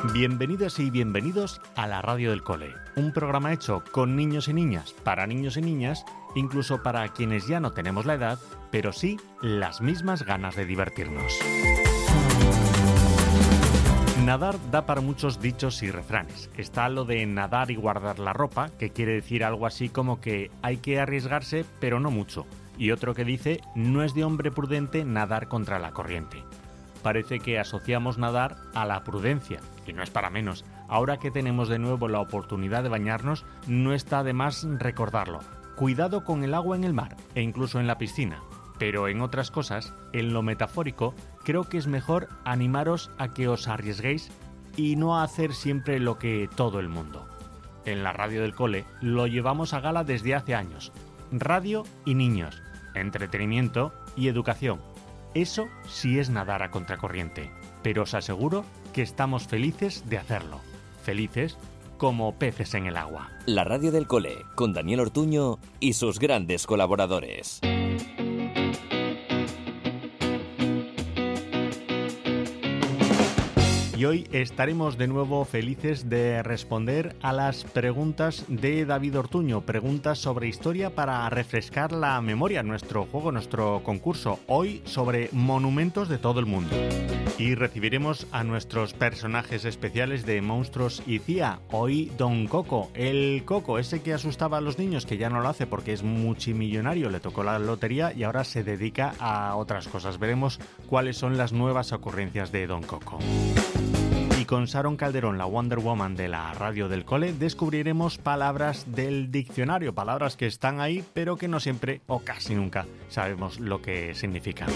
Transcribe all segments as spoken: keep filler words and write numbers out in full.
Bienvenidas y bienvenidos a la Radio del Cole, un programa hecho con niños y niñas, para niños y niñas, incluso para quienes ya no tenemos la edad, pero sí las mismas ganas de divertirnos. Nadar da para muchos dichos y refranes. Está lo de nadar y guardar la ropa, que quiere decir algo así como que hay que arriesgarse, pero no mucho. Y otro que dice, no es de hombre prudente nadar contra la corriente. Parece que asociamos nadar a la prudencia, y no es para menos. Ahora que tenemos de nuevo la oportunidad de bañarnos, no está de más recordarlo. Cuidado con el agua en el mar, e incluso en la piscina. Pero en otras cosas, en lo metafórico, creo que es mejor animaros a que os arriesguéis y no a hacer siempre lo que todo el mundo. En la Radio del Cole lo llevamos a gala desde hace años. Radio y niños, entretenimiento y educación. Eso sí es nadar a contracorriente, pero os aseguro que estamos felices de hacerlo. Felices como peces en el agua. La Radio del Cole, con Daniel Ortuño y sus grandes colaboradores. Y hoy estaremos de nuevo felices de responder a las preguntas de David Ortuño, preguntas sobre historia para refrescar la memoria, nuestro juego, nuestro concurso, hoy sobre monumentos de todo el mundo. Y recibiremos a nuestros personajes especiales de Monstruos y C I A, hoy Don Coco, el Coco, ese que asustaba a los niños, que ya no lo hace porque es multimillonario, le tocó la lotería y ahora se dedica a otras cosas. Veremos cuáles son las nuevas ocurrencias de Don Coco. Y con Sharon Calderón, la Wonder Woman de la Radio del Cole, descubriremos palabras del diccionario, palabras que están ahí, pero que no siempre, o casi nunca, sabemos lo que significan.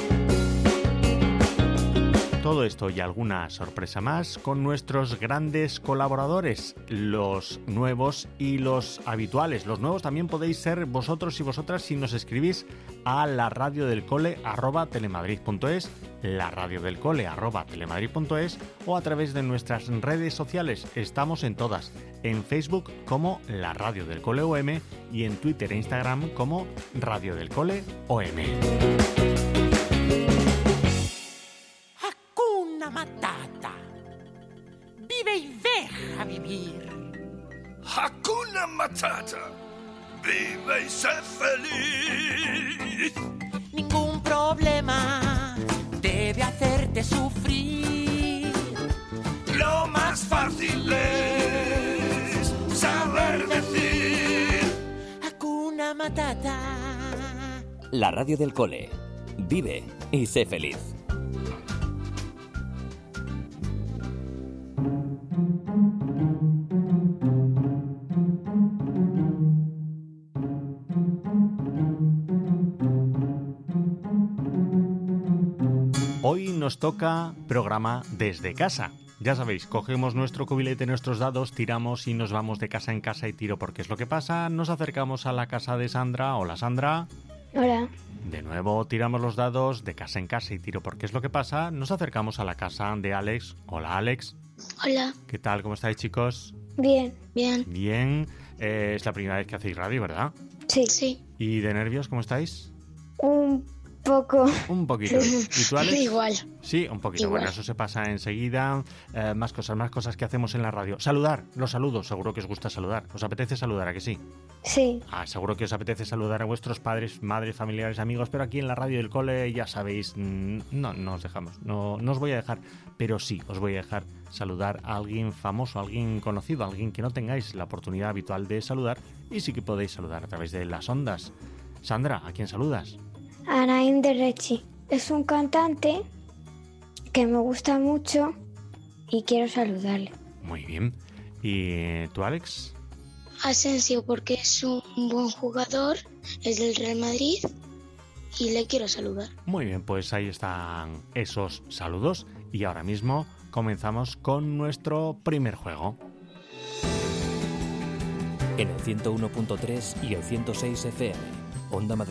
Todo esto y alguna sorpresa más con nuestros grandes colaboradores, los nuevos y los habituales. Los nuevos también podéis ser vosotros y vosotras si nos escribís a la radio del cole arroba telemadrid punto es, la radio del cole arroba telemadrid punto es o a través de nuestras redes sociales. Estamos en todas, en Facebook como la Radio del Cole O M y en Twitter e Instagram como Radio del Cole O M. Matata. Vive y deja vivir. Hakuna Matata. Vive y sé feliz. Ningún problema debe hacerte sufrir. Lo más fácil es saber decir Hakuna Matata. La Radio del Cole. Vive y sé feliz. Hoy nos toca programa desde casa. Ya sabéis, cogemos nuestro cubilete, nuestros dados, tiramos y nos vamos de casa en casa y tiro porque es lo que pasa. Nos acercamos a la casa de Sandra. Hola, Sandra. Hola. De nuevo tiramos los dados de casa en casa y tiro porque es lo que pasa. Nos acercamos a la casa de Alex. Hola, Alex. Hola. ¿Qué tal? ¿Cómo estáis, chicos? Bien. Bien. Bien. Eh, es la primera vez que hacéis radio, ¿verdad? Sí. Sí. ¿Y de nervios cómo estáis? Un poco. Un poquito. ¿Y tú, Alex? Igual. Sí, un poquito. Igual. Bueno, eso se pasa enseguida. Eh, más cosas, más cosas que hacemos en la radio. Saludar, los saludos. Seguro que os gusta saludar. ¿Os apetece saludar, a que sí? Sí. Ah, seguro que os apetece saludar a vuestros padres, madres, familiares, amigos, pero aquí en la Radio del Cole, ya sabéis, no, no os dejamos. No, no os voy a dejar, pero sí, os voy a dejar saludar a alguien famoso, a alguien conocido, a alguien que no tengáis la oportunidad habitual de saludar y sí que podéis saludar a través de las ondas. Sandra, ¿a quién saludas? A Naim de Rechi. Es un cantante que me gusta mucho y quiero saludarle. Muy bien. ¿Y tú, Alex? Asensio, porque es un buen jugador, es del Real Madrid y le quiero saludar. Muy bien, pues ahí están esos saludos y ahora mismo comenzamos con nuestro primer juego. En el ciento uno punto tres y el ciento seis F M, Onda Madrid.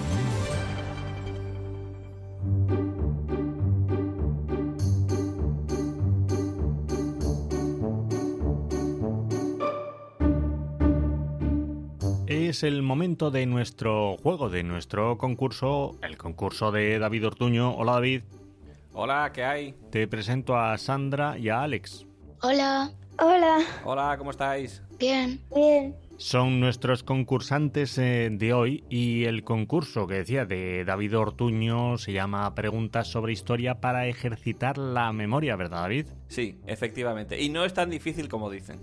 Es el momento de nuestro juego, de nuestro concurso, el concurso de David Ortuño. Hola, David. Hola, ¿qué hay? Te presento a Sandra y a Alex. Hola. Hola. Hola, ¿cómo estáis? Bien. Bien. Son nuestros concursantes eh, de hoy y el concurso que decía de David Ortuño se llama Preguntas sobre Historia para ejercitar la memoria, ¿verdad, David? Sí, efectivamente. Y no es tan difícil como dicen.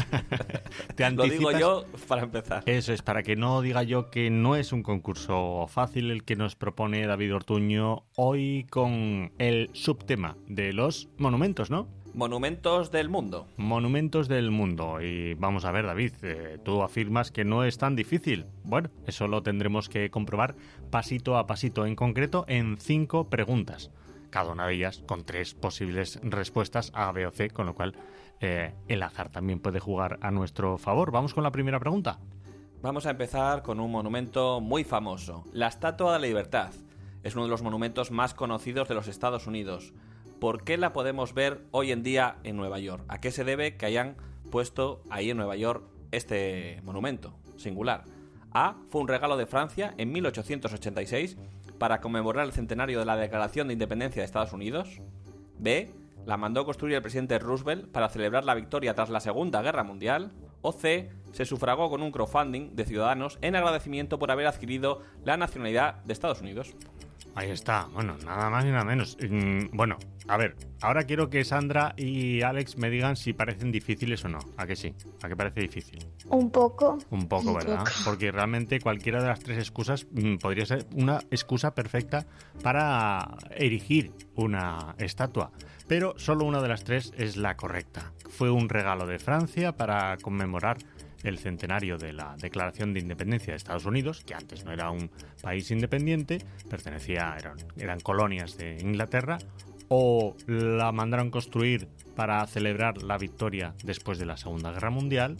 ¿Te Lo digo anticipas? yo para empezar. Eso es, para que no diga yo que no es un concurso fácil el que nos propone David Ortuño hoy con el subtema de los monumentos, ¿no? Monumentos del mundo. Monumentos del mundo. Y vamos a ver, David, eh, tú afirmas que no es tan difícil. Bueno, eso lo tendremos que comprobar pasito a pasito, en concreto en cinco preguntas. Cada una de ellas con tres posibles respuestas A, B o C, con lo cual eh, el azar también puede jugar a nuestro favor. Vamos con la primera pregunta. Vamos a empezar con un monumento muy famoso, la Estatua de la Libertad. Es uno de los monumentos más conocidos de los Estados Unidos. ¿Por qué la podemos ver hoy en día en Nueva York? ¿A qué se debe que hayan puesto ahí en Nueva York este monumento singular? A. Fue un regalo de Francia en mil ochocientos ochenta y seis para conmemorar el centenario de la Declaración de Independencia de Estados Unidos. B. La mandó construir el presidente Roosevelt para celebrar la victoria tras la Segunda Guerra Mundial. O C. Se sufragó con un crowdfunding de ciudadanos en agradecimiento por haber adquirido la nacionalidad de Estados Unidos. Ahí está, bueno, nada más y nada menos. Mm, bueno, a ver, ahora quiero que Sandra y Alex me digan si parecen difíciles o no. ¿A que sí? ¿A que parece difícil? Un poco. Un poco, Un ¿verdad? poco. Porque realmente cualquiera de las tres excusas mm, podría ser una excusa perfecta para erigir una estatua. Pero solo una de las tres es la correcta. Fue un regalo de Francia para conmemorar el centenario de la Declaración de Independencia de Estados Unidos, que antes no era un país independiente, pertenecía, eran, eran colonias de Inglaterra, o la mandaron construir para celebrar la victoria después de la Segunda Guerra Mundial,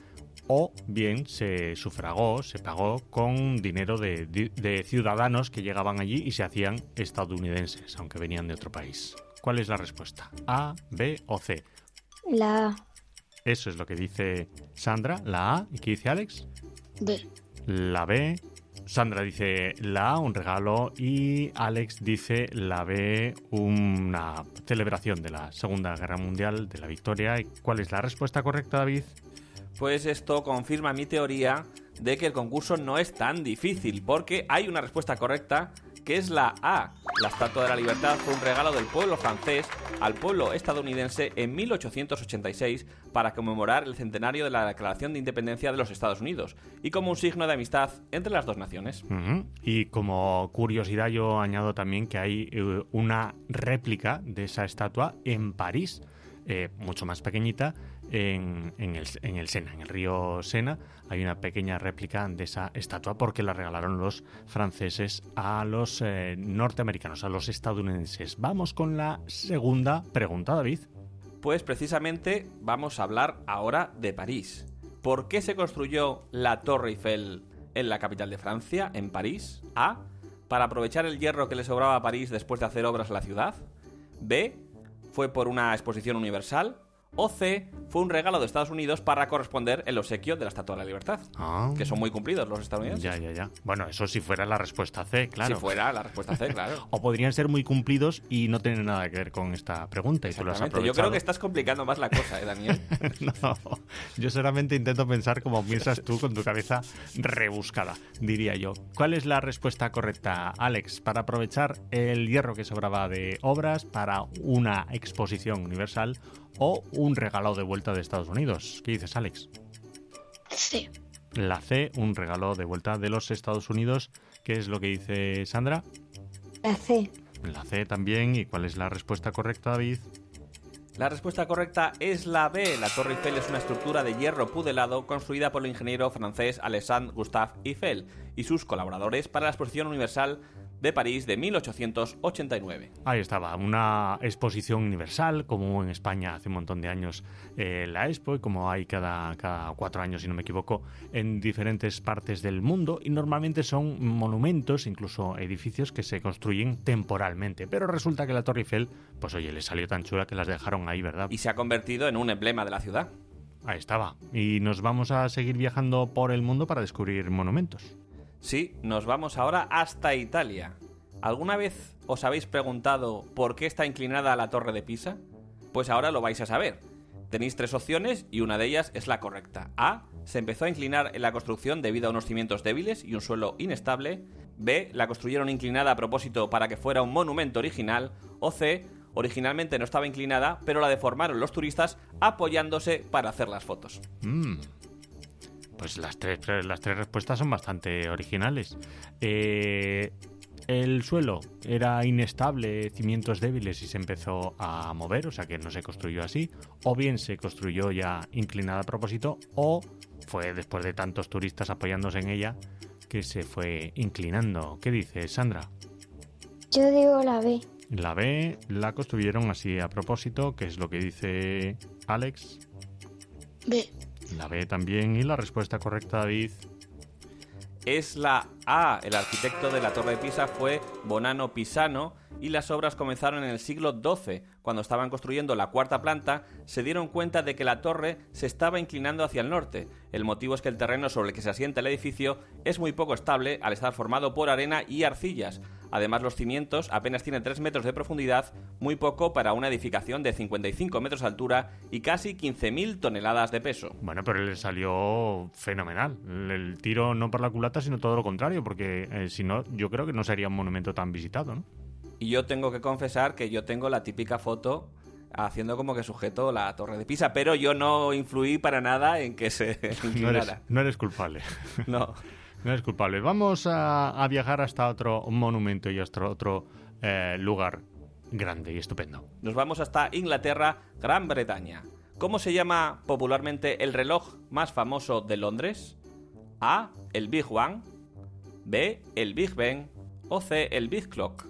o bien se sufragó, se pagó con dinero de, de, de ciudadanos que llegaban allí y se hacían estadounidenses, aunque venían de otro país. ¿Cuál es la respuesta? ¿A, B o C? La A. Eso es lo que dice Sandra, la A. ¿Y qué dice Alex? B. La B. Sandra dice la A, un regalo, y Alex dice la B, una celebración de la Segunda Guerra Mundial, de la victoria. ¿Y cuál es la respuesta correcta, David? Pues esto confirma mi teoría de que el concurso no es tan difícil, porque hay una respuesta correcta, que es la A. La Estatua de la Libertad fue un regalo del pueblo francés al pueblo estadounidense en mil ochocientos ochenta y seis para conmemorar el centenario de la Declaración de Independencia de los Estados Unidos y como un signo de amistad entre las dos naciones. Uh-huh. Y como curiosidad yo añado también que hay eh, una réplica de esa estatua en París, eh, mucho más pequeñita, en, en, el, en el Sena, en el río Sena. Hay una pequeña réplica de esa estatua porque la regalaron los franceses a los eh, norteamericanos, a los estadounidenses. Vamos con la segunda pregunta, David. Pues precisamente vamos a hablar ahora de París. ¿Por qué se construyó la Torre Eiffel en la capital de Francia, en París? A. Para aprovechar el hierro que le sobraba a París después de hacer obras en la ciudad. B. Fue por una exposición universal. O C. Fue un regalo de Estados Unidos para corresponder el obsequio de la Estatua de la Libertad. Ah. Que son muy cumplidos los estadounidenses. Ya, ya, ya. Bueno, eso si fuera la respuesta C, claro. Si fuera la respuesta C, claro. O podrían ser muy cumplidos y no tener nada que ver con esta pregunta y tú lo has Exactamente. aprovechado. Yo creo que estás complicando más la cosa, ¿eh, Daniel? No, yo solamente intento pensar como piensas tú con tu cabeza rebuscada, diría yo. ¿Cuál es la respuesta correcta, Alex? Para aprovechar el hierro que sobraba de obras para una exposición universal o un regalo de vuelta de Estados Unidos. ¿Qué dices, Alex? C. La C, un regalo de vuelta de los Estados Unidos. ¿Qué es lo que dice Sandra? La C. La C también. ¿Y cuál es la respuesta correcta, David? La respuesta correcta es la B. La Torre Eiffel es una estructura de hierro pudelado construida por el ingeniero francés Alexandre Gustave Eiffel y sus colaboradores para la Exposición Universal de París de mil ochocientos ochenta y nueve. Ahí estaba, una exposición universal, como en España hace un montón de años eh, la Expo, y como hay cada, cada cuatro años, si no me equivoco, en diferentes partes del mundo, y normalmente son monumentos, incluso edificios que se construyen temporalmente, pero resulta que la Torre Eiffel, pues oye, le salió tan chula que las dejaron ahí, ¿verdad? Y se ha convertido en un emblema de la ciudad. Ahí estaba, y nos vamos a seguir viajando por el mundo para descubrir monumentos. Sí, nos vamos ahora hasta Italia. ¿Alguna vez os habéis preguntado por qué está inclinada la Torre de Pisa? Pues ahora lo vais a saber. Tenéis tres opciones y una de ellas es la correcta. A. Se empezó a inclinar en la construcción debido a unos cimientos débiles y un suelo inestable. B. La construyeron inclinada a propósito para que fuera un monumento original. O C. Originalmente no estaba inclinada, pero la deformaron los turistas apoyándose para hacer las fotos. Mm. Pues las tres, las tres respuestas son bastante originales. Eh... El suelo era inestable, cimientos débiles y se empezó a mover, o sea que no se construyó así. O bien se construyó ya inclinada a propósito, o fue después de tantos turistas apoyándose en ella que se fue inclinando. ¿Qué dices, Sandra? Yo digo la B. La B la construyeron así a propósito, que es lo que dice Alex. B. La B también. ¿Y la respuesta correcta, David? Es la A. El arquitecto de la Torre de Pisa fue Bonanno Pisano y las obras comenzaron en el siglo doce. Cuando estaban construyendo la cuarta planta, se dieron cuenta de que la torre se estaba inclinando hacia el norte. El motivo es que el terreno sobre el que se asienta el edificio es muy poco estable al estar formado por arena y arcillas. Además, los cimientos apenas tienen tres metros de profundidad, muy poco para una edificación de cincuenta y cinco metros de altura y casi quince mil toneladas de peso. Bueno, pero le salió fenomenal. El tiro no por la culata, sino todo lo contrario, porque eh, si no, yo creo que no sería un monumento tan visitado, ¿no? Y yo tengo que confesar que yo tengo la típica foto haciendo como que sujeto la Torre de Pisa, pero yo no influí para nada en que se inclinara. No eres, no eres culpable. No. No eres culpable. Vamos a, a viajar hasta otro monumento y hasta otro eh, lugar grande y estupendo. Nos vamos hasta Inglaterra, Gran Bretaña. ¿Cómo se llama popularmente el reloj más famoso de Londres? A. El Big One. B. El Big Ben. O C. El Big Clock.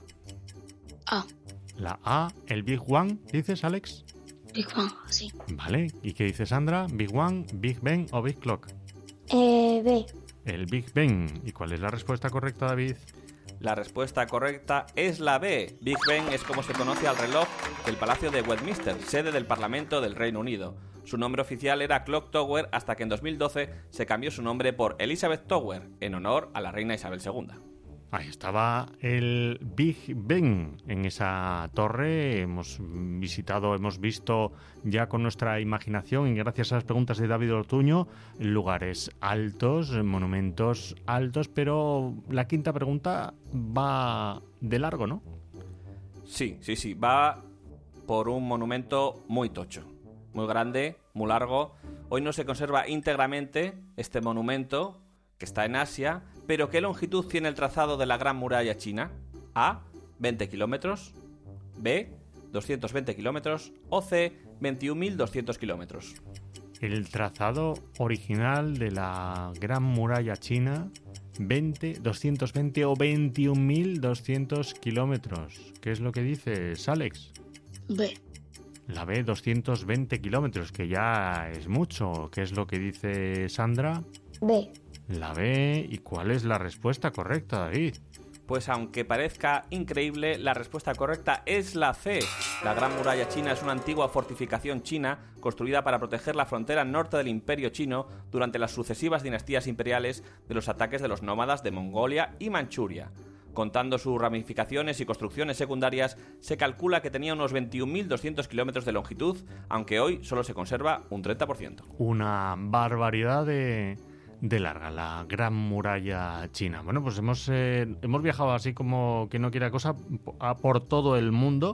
A. La A, el Big One, ¿dices, Alex? Big One, sí. Vale. ¿Y qué dice Sandra? ¿Big One, Big Ben o Big Clock? Eh, B. El Big Ben. ¿Y cuál es la respuesta correcta, David? La respuesta correcta es la B. Big Ben es como se conoce al reloj del Palacio de Westminster, sede del Parlamento del Reino Unido. Su nombre oficial era Clock Tower hasta que en dos mil doce se cambió su nombre por Elizabeth Tower, en honor a la reina Isabel segunda. Ahí estaba el Big Ben en esa torre. Hemos visitado, hemos visto ya con nuestra imaginación y gracias a las preguntas de David Ortuño lugares altos, monumentos altos, pero la quinta pregunta va de largo, ¿no? Sí, sí, sí, va por un monumento muy tocho, muy grande, muy largo. Hoy no se conserva íntegramente este monumento que está en Asia, pero ¿qué longitud tiene el trazado de la Gran Muralla China? A. veinte kilómetros. B. doscientos veinte kilómetros. O C. veintiún mil doscientos kilómetros. El trazado original de la Gran Muralla China, veinte, doscientos veinte o veintiún mil doscientos kilómetros. ¿Qué es lo que dices, Alex? B. La B, doscientos veinte kilómetros, que ya es mucho. ¿Qué es lo que dice Sandra? B. La B. ¿Y cuál es la respuesta correcta, David? Pues aunque parezca increíble, la respuesta correcta es la C. La Gran Muralla China es una antigua fortificación china construida para proteger la frontera norte del Imperio Chino durante las sucesivas dinastías imperiales de los ataques de los nómadas de Mongolia y Manchuria. Contando sus ramificaciones y construcciones secundarias, se calcula que tenía unos veintiún mil doscientos kilómetros de longitud, aunque hoy solo se conserva un treinta por ciento. Una barbaridad de... de larga, la Gran Muralla China. Bueno, pues hemos, eh, hemos viajado así como que no quiera cosa a por todo el mundo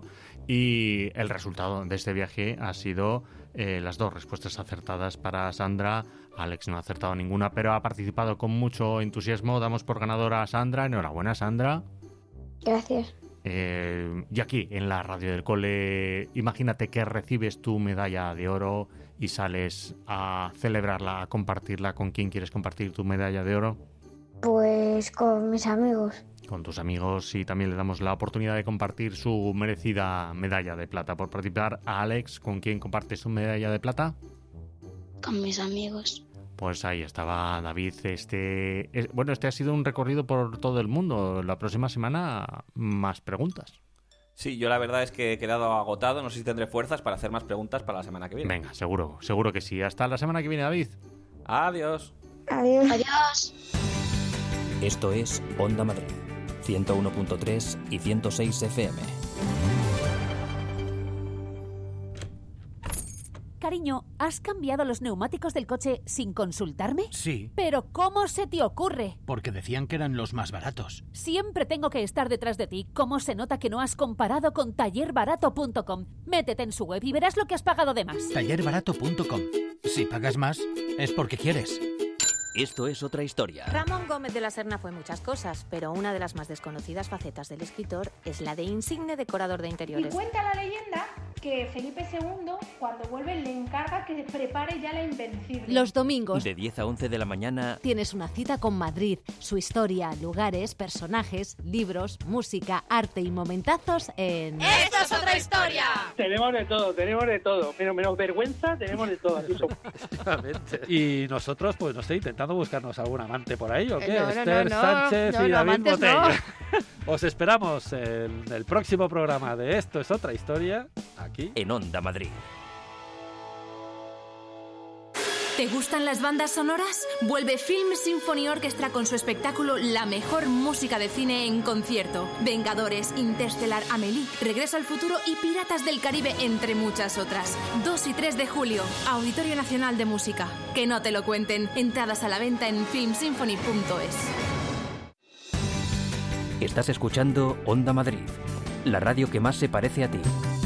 y el resultado de este viaje ha sido eh, las dos respuestas acertadas para Sandra. Alex no ha acertado ninguna, pero ha participado con mucho entusiasmo. Damos por ganadora a Sandra. Enhorabuena, Sandra. Gracias. Eh, y aquí, en la radio del cole, imagínate que recibes tu medalla de oro y sales a celebrarla, a compartirla. ¿Con quién quieres compartir tu medalla de oro? Pues con mis amigos. Con tus amigos, y también le damos la oportunidad de compartir su merecida medalla de plata. Por participar, a Alex, ¿con quién compartes tu medalla de plata? Con mis amigos. Pues ahí estaba David. Este, es, bueno, este ha sido un recorrido por todo el mundo. La próxima semana, más preguntas. Sí, yo la verdad es que he quedado agotado. No sé si tendré fuerzas para hacer más preguntas para la semana que viene. Venga, seguro, seguro que sí. Hasta la semana que viene, David. Adiós. Adiós. Adiós. Esto es Onda Madrid, ciento uno punto tres y ciento seis F M. Cariño, ¿has cambiado los neumáticos del coche sin consultarme? Sí. ¿Pero cómo se te ocurre? Porque decían que eran los más baratos. Siempre tengo que estar detrás de ti. ¿Cómo se nota que no has comparado con taller barato punto com? Métete en su web y verás lo que has pagado de más. taller barato punto com. Si pagas más, es porque quieres. Esto es otra historia. Ramón Gómez de la Serna fue muchas cosas, pero una de las más desconocidas facetas del escritor es la de insigne decorador de interiores. Y cuenta la leyenda que Felipe segundo, cuando vuelve, le encarga que prepare ya la Invencible. Los domingos, de diez a once de la mañana, tienes una cita con Madrid, su historia, lugares, personajes, libros, música, arte y momentazos en... ¡Esto es otra historia! Tenemos de todo, tenemos de todo. Menos, menos vergüenza, tenemos de todo. Efectivamente. Y nosotros, pues no sé, intentando buscarnos algún amante por ahí, ¿o qué? No, no, Esther no, no. Sánchez No, y no, David Botella. no. Os esperamos en el próximo programa de Esto es otra historia, aquí en Onda Madrid. ¿Te gustan las bandas sonoras? Vuelve Film Symphony Orchestra con su espectáculo La mejor música de cine en concierto. Vengadores, Interstellar, Amélie, Regreso al futuro y Piratas del Caribe, entre muchas otras. dos y tres de julio, Auditorio Nacional de Música. Que no te lo cuenten. Entradas a la venta en film symphony punto es. Estás escuchando Onda Madrid, la radio que más se parece a ti.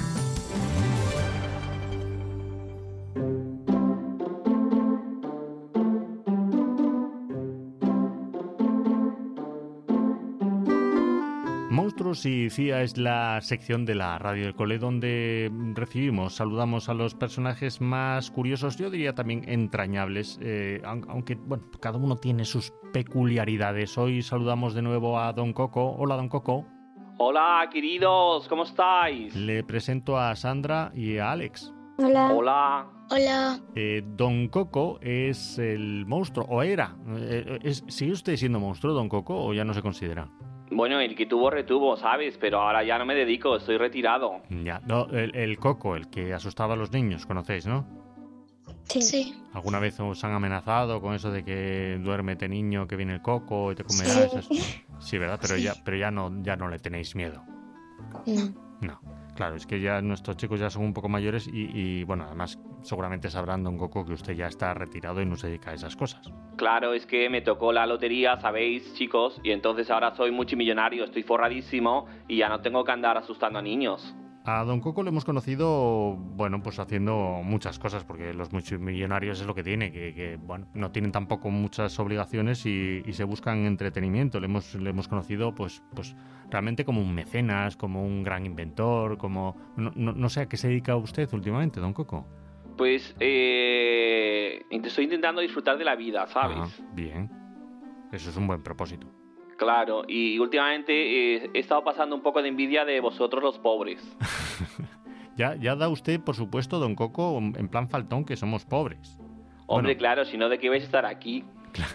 Monstruos y C I A es la sección de la radio del cole donde recibimos, saludamos a los personajes más curiosos, yo diría también entrañables, eh, aunque bueno, cada uno tiene sus peculiaridades. Hoy saludamos de nuevo a Don Coco. Hola, Don Coco. Hola, queridos, ¿cómo estáis? Le presento a Sandra y a Alex. Hola. Hola. Hola. Eh, Don Coco es el monstruo, o era. Eh, es, ¿Sigue usted siendo monstruo, Don Coco, o ya no se considera? Bueno, el que tuvo retuvo, ¿sabes? Pero ahora ya no me dedico, estoy retirado. Ya, no, el, el Coco, el que asustaba a los niños, conocéis, ¿no? Sí. sí. ¿Alguna vez os han amenazado con eso de que duérmete niño, que viene el Coco y te comerá? Sí, esas... sí ¿verdad? Pero sí. ya, pero ya no, ya no le tenéis miedo. No. No. Claro, es que ya nuestros chicos ya son un poco mayores y, y, bueno, además seguramente sabrán, Don Coco, que usted ya está retirado y no se dedica a esas cosas. Claro, es que me tocó la lotería, ¿sabéis, chicos? Y entonces ahora soy multimillonario, estoy forradísimo y ya no tengo que andar asustando a niños. A Don Coco le hemos conocido, bueno, pues haciendo muchas cosas, porque los multimillonarios es lo que tiene, que, que bueno, no tienen tampoco muchas obligaciones y, y se buscan entretenimiento. Le hemos, le hemos conocido, pues, pues realmente como un mecenas, como un gran inventor, como... No, no, no sé a qué se dedica usted últimamente, Don Coco. Pues, eh... estoy intentando disfrutar de la vida, ¿sabes? Ah, bien. Eso es un buen propósito. Claro, y últimamente eh, he estado pasando un poco de envidia de vosotros los pobres. ya, ya da usted, por supuesto, Don Coco, en plan faltón, que somos pobres. Hombre, bueno, claro, si no, ¿de qué vais a estar aquí? Claro.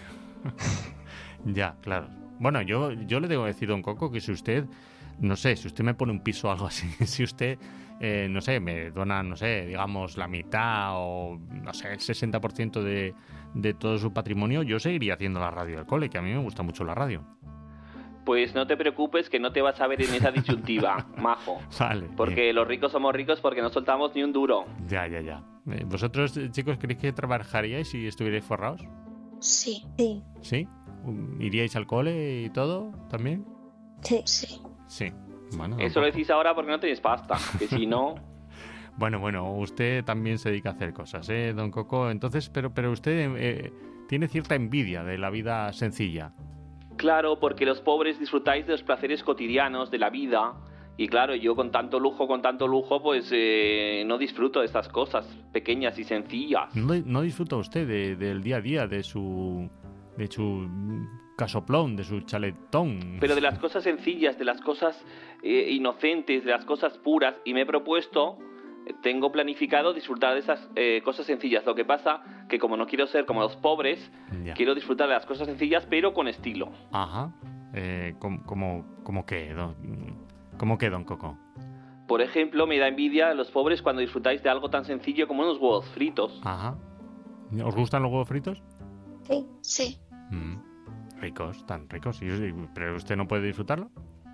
Ya, claro. Bueno, yo, yo le debo decir, Don Coco, que si usted, no sé, si usted me pone un piso o algo así, si usted, eh, no sé, me dona, no sé, digamos, la mitad o, no sé, el sesenta por ciento de, de todo su patrimonio, yo seguiría haciendo la radio del cole, que a mí me gusta mucho la radio. Pues no te preocupes que no te vas a ver en esa disyuntiva, majo. Vale. Porque bien. Los ricos somos ricos porque no soltamos ni un duro. Ya, ya, ya. Eh, ¿Vosotros, chicos, creéis que trabajaríais si estuvierais forrados? Sí. Sí. ¿Sí? ¿Iríais al cole y todo también? Sí. Sí. Sí. Bueno, Eso lo decís ahora porque no tenéis pasta, que si no... Bueno, bueno, usted también se dedica a hacer cosas, ¿eh, Don Coco? Entonces, pero, pero usted eh, tiene cierta envidia de la vida sencilla. Claro, porque los pobres disfrutáis de los placeres cotidianos de la vida y claro, yo con tanto lujo, con tanto lujo, pues eh, no disfruto de estas cosas pequeñas y sencillas. ¿No, no disfruta usted de, del día a día, de su, de su casoplón, de su chaletón? Pero de las cosas sencillas, de las cosas eh, inocentes, de las cosas puras, y me he propuesto... Tengo planificado disfrutar de esas eh, cosas sencillas. Lo que pasa que como no quiero ser como los pobres, ya. Quiero disfrutar de las cosas sencillas, pero con estilo. Ajá. Eh, ¿Cómo, cómo, cómo qué, don, cómo qué, Don Coco? Por ejemplo, me da envidia a los pobres cuando disfrutáis de algo tan sencillo como unos huevos fritos. Ajá. ¿Os gustan los huevos fritos? Sí. Sí. Mm, ricos, tan ricos. ¿Y, pero usted no puede disfrutarlo?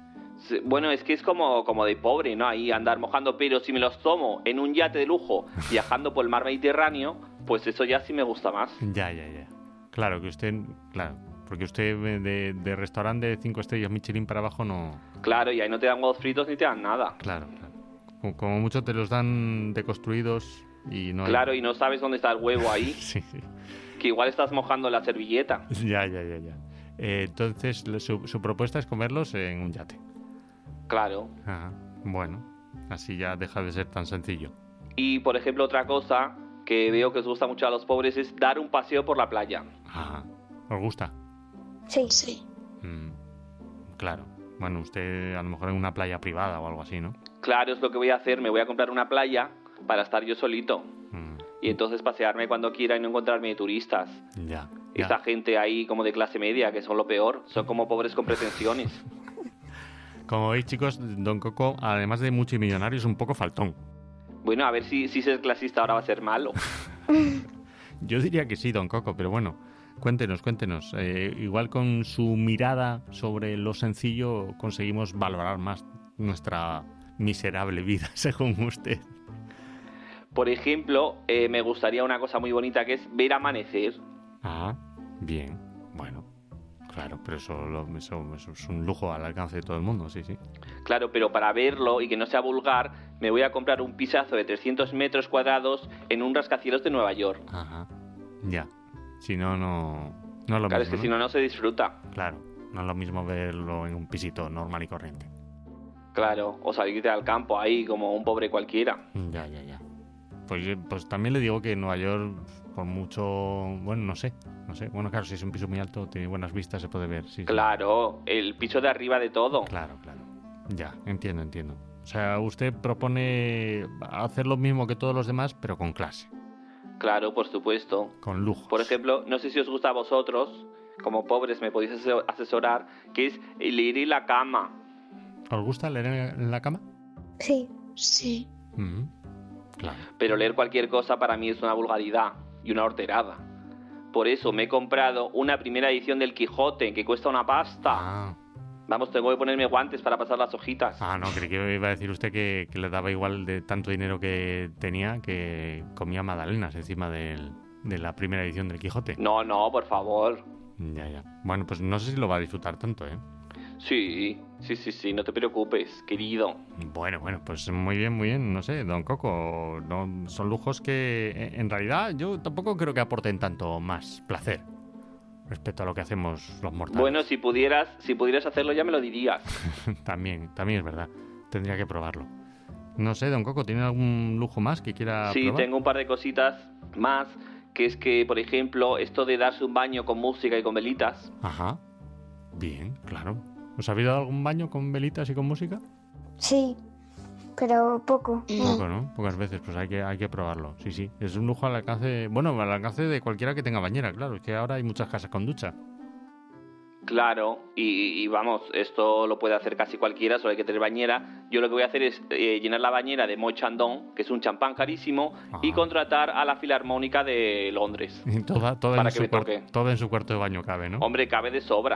Sí, bueno, es que es como, como de pobre, ¿no? Ahí andar mojando, pero si me los tomo en un yate de lujo viajando por el mar Mediterráneo, pues eso ya sí me gusta más. Ya, ya, ya. Claro, que usted, claro, porque usted de, de restaurante de cinco estrellas Michelin para abajo no... Claro, y ahí no te dan huevos fritos ni te dan nada. Claro, claro. Como, como mucho te los dan deconstruidos y no hay... Claro, y no sabes dónde está el huevo ahí. Sí, sí. Que igual estás mojando la servilleta. Ya, ya, ya, ya. Eh, entonces, su, su propuesta es comerlos en un yate. Claro. Ajá. Bueno, así ya deja de ser tan sencillo. Y, por ejemplo, otra cosa que veo que os gusta mucho a los pobres es dar un paseo por la playa. Ajá. ¿Os gusta? Sí. Sí. Mm, claro. Bueno, usted a lo mejor en una playa privada o algo así, ¿no? Claro, es lo que voy a hacer. Me voy a comprar una playa para estar yo solito. Mm. Y entonces pasearme cuando quiera y no encontrarme de turistas. Ya. Esa gente ahí como de clase media, que son lo peor. Son como pobres con pretensiones. Como veis, chicos, Don Coco, además de multimillonario, es un poco faltón. Bueno, a ver si, si ser clasista ahora va a ser malo. Yo diría que sí, Don Coco, pero bueno, cuéntenos, cuéntenos. Eh, igual con su mirada sobre lo sencillo conseguimos valorar más nuestra miserable vida, según usted. Por ejemplo, eh, me gustaría una cosa muy bonita que es ver amanecer. Ah, bien, bueno. Claro, pero eso, lo, eso, eso es un lujo al alcance de todo el mundo, sí, sí. Claro, pero para verlo y que no sea vulgar, me voy a comprar un pisazo de trescientos metros cuadrados en un rascacielos de Nueva York. Ajá, ya. Si no, no, no es lo claro, mismo, es que ¿no? si no, no se disfruta. Claro, no es lo mismo verlo en un pisito normal y corriente. Claro, o salirte al campo ahí como un pobre cualquiera. Ya, ya, ya. Pues, pues también le digo que en Nueva York, por mucho... Bueno, no sé, no sé. Bueno, claro, si es un piso muy alto, tiene buenas vistas, se puede ver. Sí, claro, sí. El piso de arriba de todo. Claro, claro. Ya, entiendo, entiendo. O sea, usted propone hacer lo mismo que todos los demás, pero con clase. Claro, por supuesto. Con lujo. Por ejemplo, no sé si os gusta a vosotros, como pobres me podéis asesorar, que es leer en la cama. ¿Os gusta leer en la cama? Sí. Sí. Mm-hmm. Claro. Pero leer cualquier cosa para mí es una vulgaridad y una horterada. Por eso me he comprado una primera edición del Quijote que cuesta una pasta. Ah. Vamos, tengo que ponerme guantes para pasar las hojitas. Ah, no, creí que iba a decir usted que, que le daba igual de tanto dinero que tenía que comía magdalenas encima del, de la primera edición del Quijote. No, no, por favor. Ya, ya. Bueno, pues no sé si lo va a disfrutar tanto, ¿eh? Sí, sí, sí, sí, no te preocupes, querido. Bueno, bueno, pues muy bien, muy bien, no sé, Don Coco, no, son lujos que en realidad yo tampoco creo que aporten tanto más placer respecto a lo que hacemos los mortales. Bueno, si pudieras, si pudieras hacerlo ya me lo dirías. También, también es verdad, tendría que probarlo. No sé, Don Coco, ¿tiene algún lujo más que quiera Sí, probar? tengo un par de cositas más, que es que, por ejemplo, esto de darse un baño con música y con velitas. Ajá, bien, claro. ¿Os habéis dado algún baño con velitas y con música? Sí, pero poco. Poco, ¿no? Pocas veces, pues hay que, hay que probarlo. Sí, sí. Es un lujo al alcance, bueno, al alcance de cualquiera que tenga bañera, claro. Es que ahora hay muchas casas con ducha. Claro, y, y vamos, esto lo puede hacer casi cualquiera, solo hay que tener bañera. Yo lo que voy a hacer es eh, llenar la bañera de Moët Chandon, que es un champán carísimo, Ajá. y contratar a la Filarmónica de Londres. Y toda, toda, para en que su me cuarto, toque. toda en su cuarto de baño cabe, ¿no? Hombre, cabe de sobra.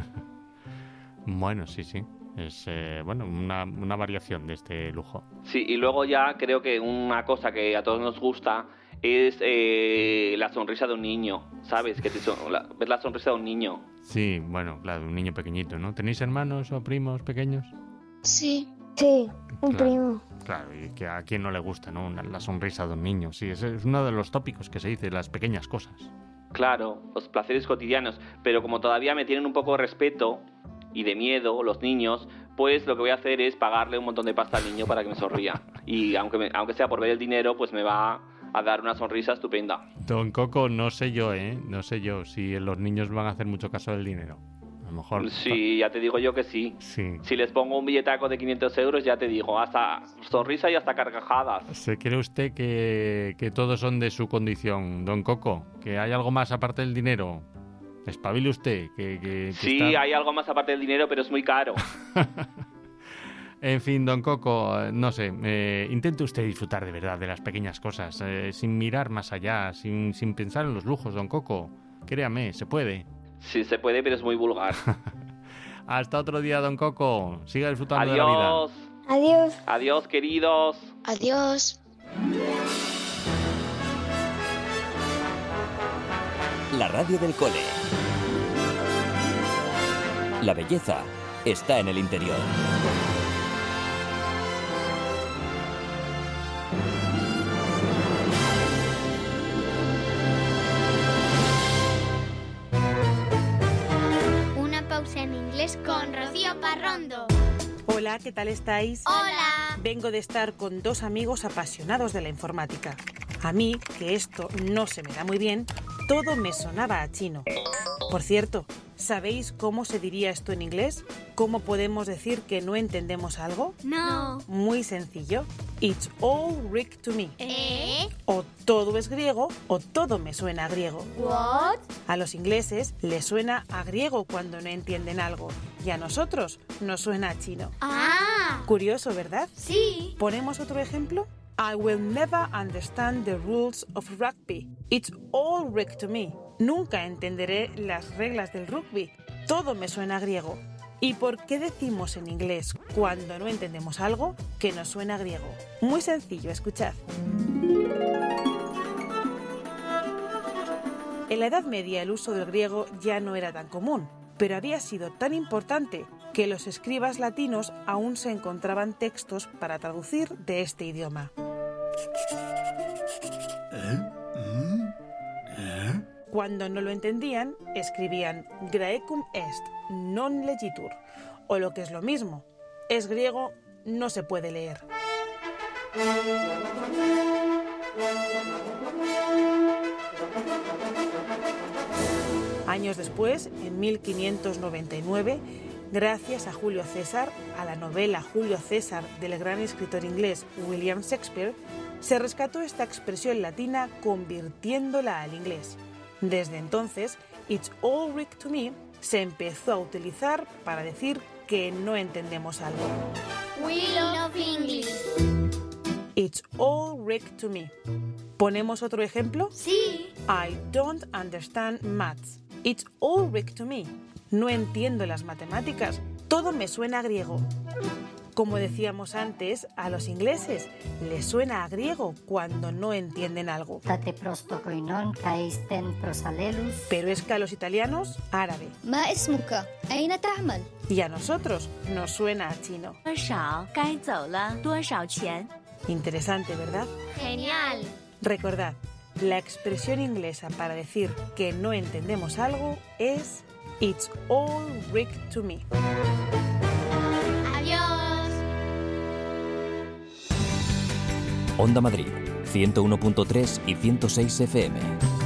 Bueno, sí, sí. Es eh, bueno una, una variación de este lujo. Sí, y luego ya creo que una cosa que a todos nos gusta es eh, la sonrisa de un niño, ¿sabes? Que te son, la, ver la sonrisa de un niño. Sí, bueno, claro, un niño pequeñito, ¿no? ¿Tenéis hermanos o primos pequeños? Sí. Sí, un Claro. primo. Claro, y que a quién no le gusta, ¿no? Una- la sonrisa de un niño. Sí, ese es uno de los tópicos que se dice, las pequeñas cosas. Claro, los placeres cotidianos. Pero como todavía me tienen un poco de respeto y de miedo los niños, pues lo que voy a hacer es pagarle un montón de pasta al niño para que me sonría. Y aunque, me- aunque sea por ver el dinero, pues me va a dar una sonrisa estupenda. Don Coco, no sé yo, ¿eh? No sé yo si los niños van a hacer mucho caso del dinero. A lo mejor... Sí, ya te digo yo que sí. Sí. Si les pongo un billetaco de quinientos euros, ya te digo, hasta sonrisa y hasta carcajadas. ¿Se cree usted que, que todos son de su condición, Don Coco? ¿Que hay algo más aparte del dinero? Espabile usted, que... que, que Sí, está- hay algo más aparte del dinero, pero es muy caro. En fin, Don Coco, eh, no sé, eh, intente usted disfrutar de verdad de las pequeñas cosas, eh, sin mirar más allá, sin, sin pensar en los lujos, Don Coco. Créame, se puede. Sí, se puede, pero es muy vulgar. Hasta otro día, don Coco. Siga disfrutando de la vida. Adiós. Adiós. Adiós, queridos. Adiós. La radio del cole. La belleza está en el interior. Una pausa en inglés con Rocío Parrondo. Hola, ¿qué tal estáis? Hola. Vengo de estar con dos amigos apasionados de la informática. A mí, que esto no se me da muy bien, todo me sonaba a chino. Por cierto, ¿sabéis cómo se diría esto en inglés? ¿Cómo podemos decir que no entendemos algo? No. Muy sencillo. It's all Greek to me. ¿Eh? O todo es griego o todo me suena a griego. What? A los ingleses les suena a griego cuando no entienden algo y a nosotros nos suena a chino. Ah. Curioso, ¿verdad? Sí. ¿Ponemos otro ejemplo? I will never understand the rules of rugby. It's all Greek to me. Nunca entenderé las reglas del rugby. Todo me suena a griego. ¿Y por qué decimos en inglés cuando no entendemos algo que nos suena a griego? Muy sencillo, escuchad. En la Edad Media el uso del griego ya no era tan común, pero había sido tan importante que los escribas latinos aún se encontraban textos para traducir de este idioma. Cuando no lo entendían, escribían Graecum est non legitur, o lo que es lo mismo, es griego, no se puede leer. Años después, en mil quinientos noventa y nueve, gracias a Julio César, a la novela Julio César del gran escritor inglés William Shakespeare, se rescató esta expresión latina convirtiéndola al inglés. Desde entonces, It's all Greek to me se empezó a utilizar para decir que no entendemos algo. We love English. It's all Greek to me. ¿Ponemos otro ejemplo? Sí. I don't understand maths. It's all Greek to me. No entiendo las matemáticas. Todo me suena a griego. Como decíamos antes, a los ingleses les suena a griego cuando no entienden algo. Pero es que a los italianos, árabe. Y a nosotros nos suena a chino. Interesante, ¿verdad? Genial. Recordad, la expresión inglesa para decir que no entendemos algo es It's all Greek to me. Onda Madrid, ciento uno punto tres y ciento seis F M.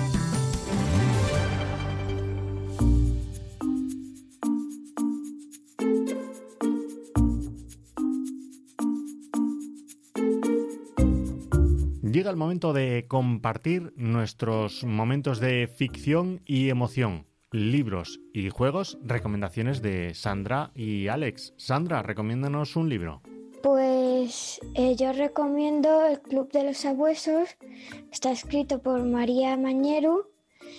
Llega el momento de compartir nuestros momentos de ficción y emoción, libros y juegos, recomendaciones de Sandra y Alex. Sandra, recomiéndanos un libro. Pues eh, yo recomiendo El Club de los Sabuesos. Está escrito por María Mañeru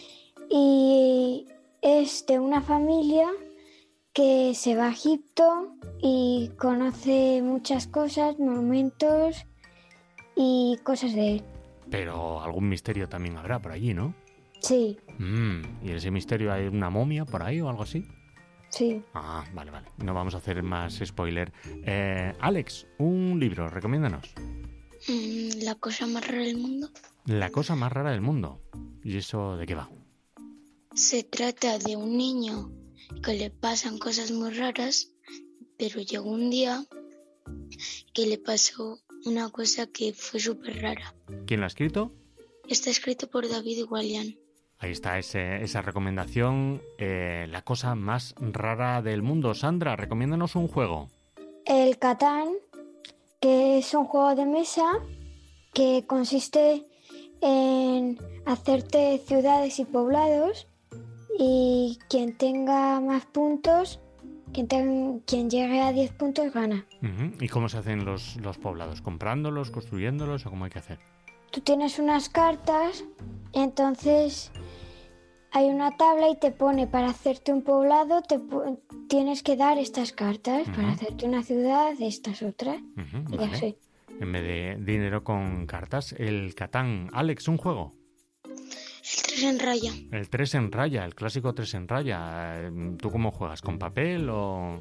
y es de una familia que se va a Egipto y conoce muchas cosas, monumentos y cosas de él. Pero algún misterio también habrá por allí, ¿no? Sí. Mm, ¿y ese misterio hay una momia por ahí o algo así? Sí. Ah, vale, vale. No vamos a hacer más spoiler. Eh, Alex, un libro, recomiéndanos. Mm, La cosa más rara del mundo. La cosa más rara del mundo. ¿Y eso de qué va? Se trata de un niño que le pasan cosas muy raras, pero llegó un día que le pasó una cosa que fue súper rara. ¿Quién lo ha escrito? Está escrito por David Walliam. Ahí está ese, esa recomendación, eh, la cosa más rara del mundo. Sandra, recomiéndanos un juego. El Catán, que es un juego de mesa que consiste en hacerte ciudades y poblados y quien tenga más puntos, quien, ten, quien llegue a diez puntos gana. Uh-huh. ¿Y cómo se hacen los, los poblados? ¿Comprándolos, construyéndolos o cómo hay que hacer? Tú tienes unas cartas, entonces hay una tabla y te pone para hacerte un poblado te pu- tienes que dar estas cartas, Ujú. para hacerte una ciudad estas otras. Ujú, Y vale. así. En vez de dinero con cartas, el Catán. Alex, un juego. El tres en raya. El tres en raya, el clásico tres en raya. Eh, ¿Tú cómo juegas? ¿Con papel o,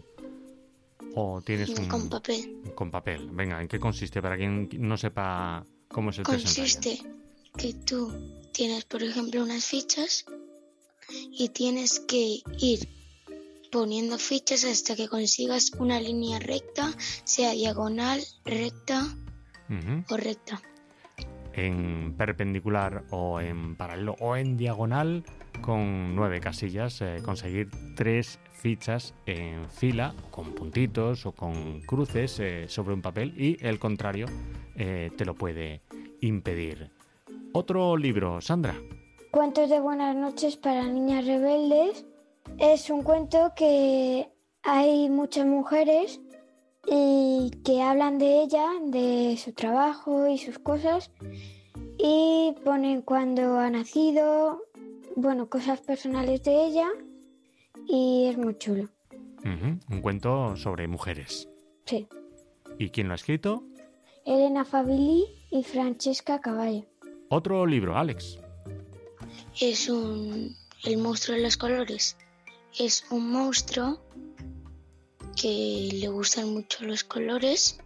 o tienes un...? Con papel. Con papel. Venga, ¿en qué consiste? Para quien no sepa cómo es el tres en raya. Consiste que tú tienes, por ejemplo, unas fichas y tienes que ir poniendo fichas hasta que consigas una línea recta, sea diagonal, recta Ujú. o recta. En perpendicular o en paralelo o en diagonal, con nueve casillas, eh, conseguir tres fichas en fila, con puntitos o con cruces eh, sobre un papel, y el contrario eh, te lo puede impedir. Otro libro, Sandra. Cuentos de buenas noches para niñas rebeldes. Es un cuento que hay muchas mujeres y que hablan de ella, de su trabajo y sus cosas, y ponen cuándo ha nacido, bueno, cosas personales de ella, y es muy chulo. Ujú, un cuento sobre mujeres. Sí. ¿Y quién lo ha escrito? Elena Favilli y Francesca Cavallo. Otro libro, Alex. Es un... El monstruo de los colores. Es un monstruo que le gustan mucho los colores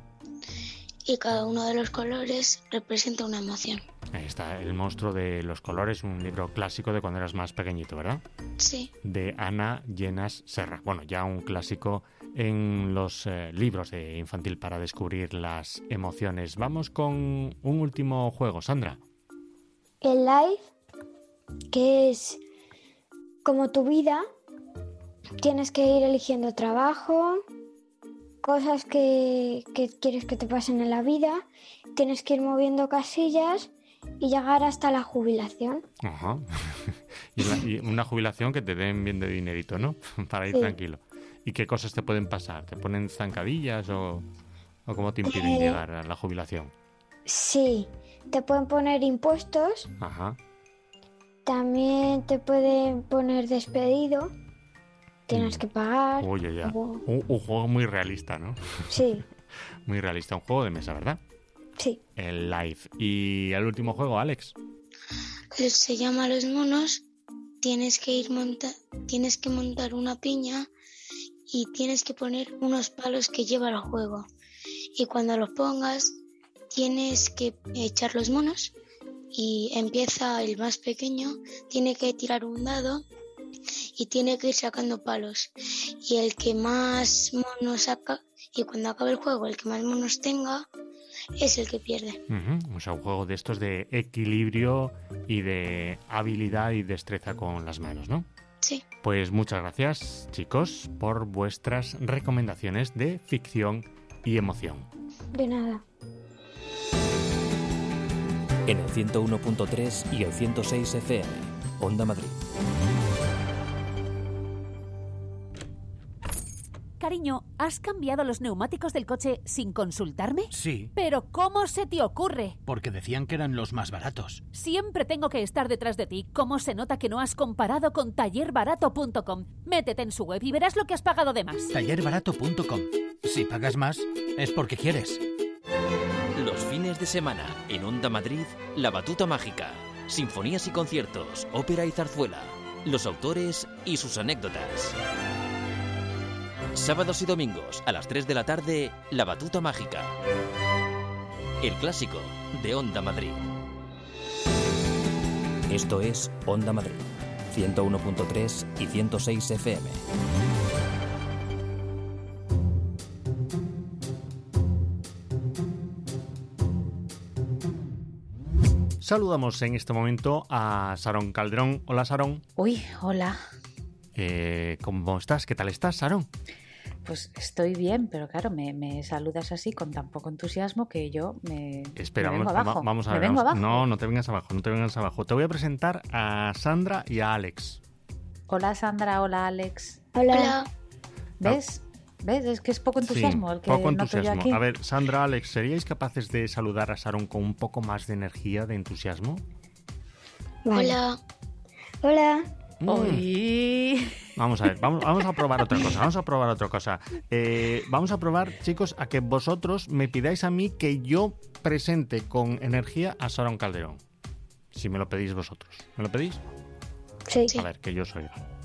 y cada uno de los colores representa una emoción. Ahí está, El monstruo de los colores, un libro clásico de cuando eras más pequeñito, ¿verdad? Sí. De Ana Llenas Serra. Bueno, ya un clásico en los eh, libros de infantil para descubrir las emociones. Vamos con un último juego, Sandra. El live, que es como tu vida, tienes que ir eligiendo trabajo, cosas que, que quieres que te pasen en la vida, tienes que ir moviendo casillas y llegar hasta la jubilación. Ajá. y, la- y una jubilación que te den bien de dinerito, ¿no? Para ir Sí. tranquilo. ¿Y qué cosas te pueden pasar? ¿Te ponen zancadillas o, o cómo te impiden Eh. llegar a la jubilación? Sí, te pueden poner impuestos, Ajá. también te pueden poner despedido, tienes que pagar. Oye, ya. o- Un, un juego muy realista, ¿no? Sí, Muy realista. Un juego de mesa, ¿verdad? sí. El live. Y el último juego, Alex. Que se llama Los monos. Tienes que ir monta tienes que montar una piña y tienes que poner unos palos que lleva el juego. Y cuando los pongas, tienes que echar los monos y empieza el más pequeño, tiene que tirar un dado y tiene que ir sacando palos. Y el que más monos saca, y cuando acabe el juego, el que más monos tenga, es el que pierde. Ujú. O sea, un juego de estos de equilibrio y de habilidad y destreza con las manos, ¿no? Sí. Pues muchas gracias, chicos, por vuestras recomendaciones de ficción y emoción. De nada. En el ciento uno punto tres y el ciento seis F M, Onda Madrid. Cariño, ¿has cambiado los neumáticos del coche sin consultarme? Sí, ¿Pero cómo se te ocurre? porque decían que eran los más baratos. Siempre tengo que estar detrás de ti. ¿Cómo se nota que no has comparado con taller barato punto com? Métete en su web y verás lo que has pagado de más. taller barato punto com. Si pagas más, es porque quieres. Los fines de semana, en Onda Madrid, La Batuta Mágica. Sinfonías y conciertos, ópera y zarzuela. Los autores y sus anécdotas. Sábados y domingos, a las tres de la tarde, La Batuta Mágica. El clásico de Onda Madrid. Esto es Onda Madrid, ciento uno punto tres y ciento seis F M. Saludamos en este momento a Sarón Calderón. Hola, Sarón. Uy, hola. Eh, ¿Cómo estás? ¿Qué tal estás, Sarón? Pues estoy bien, pero claro, me, me saludas así con tan poco entusiasmo que yo me, Espera, me vengo vamos, abajo. va- vamos a me ver. vengo vamos- abajo. No, no te vengas abajo, no te vengas abajo. Te voy a presentar a Sandra y a Alex. Hola Sandra, hola Alex. Hola. ¿Ves? ¿Ves? Es que es poco entusiasmo Sí, el que poco noto yo entusiasmo. aquí. A ver, Sandra, Alex, ¿seríais capaces de saludar a Sarón con un poco más de energía, de entusiasmo? Vale. Hola. Hola. Uy. Vamos a ver, vamos, vamos a probar otra cosa, vamos a probar otra cosa. Eh, vamos a probar, chicos, a que vosotros me pidáis a mí que yo presente con energía a Sharon Calderón. Si me lo pedís vosotros. ¿Me lo pedís? Sí. A ver, que yo soy.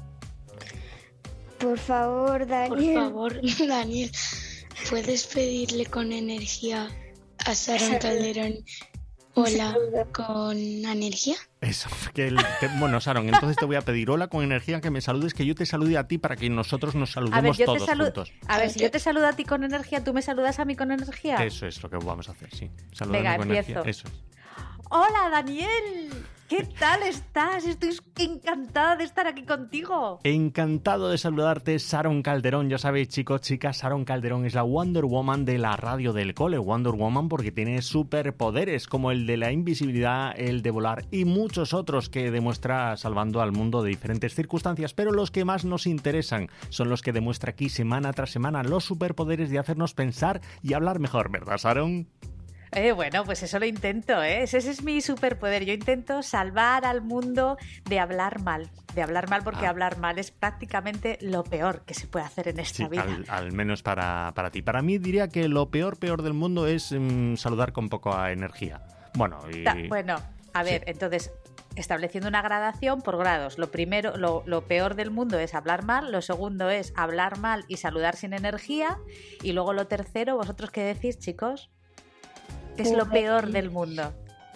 Por favor, Daniel. Por favor, Daniel, ¿puedes pedirle con energía a Sharon Calderón? Hola, con energía. Eso, que el, que, bueno, Sharon, entonces te voy a pedir hola con energía, que me saludes, que yo te salude a ti para que nosotros nos saludemos a ver, yo todos te salu- juntos. A ver, si yo te saludo a ti con energía, ¿tú me saludas a mí con energía? Eso es lo que vamos a hacer, sí. Saludando Venga, con empiezo. energía. Eso es. Hola, Daniel. ¿Qué tal estás? Estoy encantada de estar aquí contigo. Encantado de saludarte, Sharon Calderón. Ya sabéis, chicos, chicas, Sharon Calderón es la Wonder Woman de la radio del cole. Wonder Woman porque tiene superpoderes como el de la invisibilidad, el de volar y muchos otros que demuestra salvando al mundo de diferentes circunstancias. Pero los que más nos interesan son los que demuestra aquí semana tras semana, los superpoderes de hacernos pensar y hablar mejor, ¿verdad, Sharon? Eh, bueno, pues eso lo intento, ¿eh? Ese, ese es mi superpoder. Yo intento salvar al mundo de hablar mal. De hablar mal porque Ah. hablar mal es prácticamente lo peor que se puede hacer en esta Sí, vida. al, al menos para, para ti. Para mí diría que lo peor, peor del mundo es mm, saludar con poca energía. Bueno, y... Ta- Bueno, a ver, Sí. entonces, estableciendo una gradación por grados. Lo primero, lo, lo peor del mundo es hablar mal, lo segundo es hablar mal y saludar sin energía, y luego lo tercero, ¿vosotros qué decís, chicos? ¿Qué es lo peor del mundo?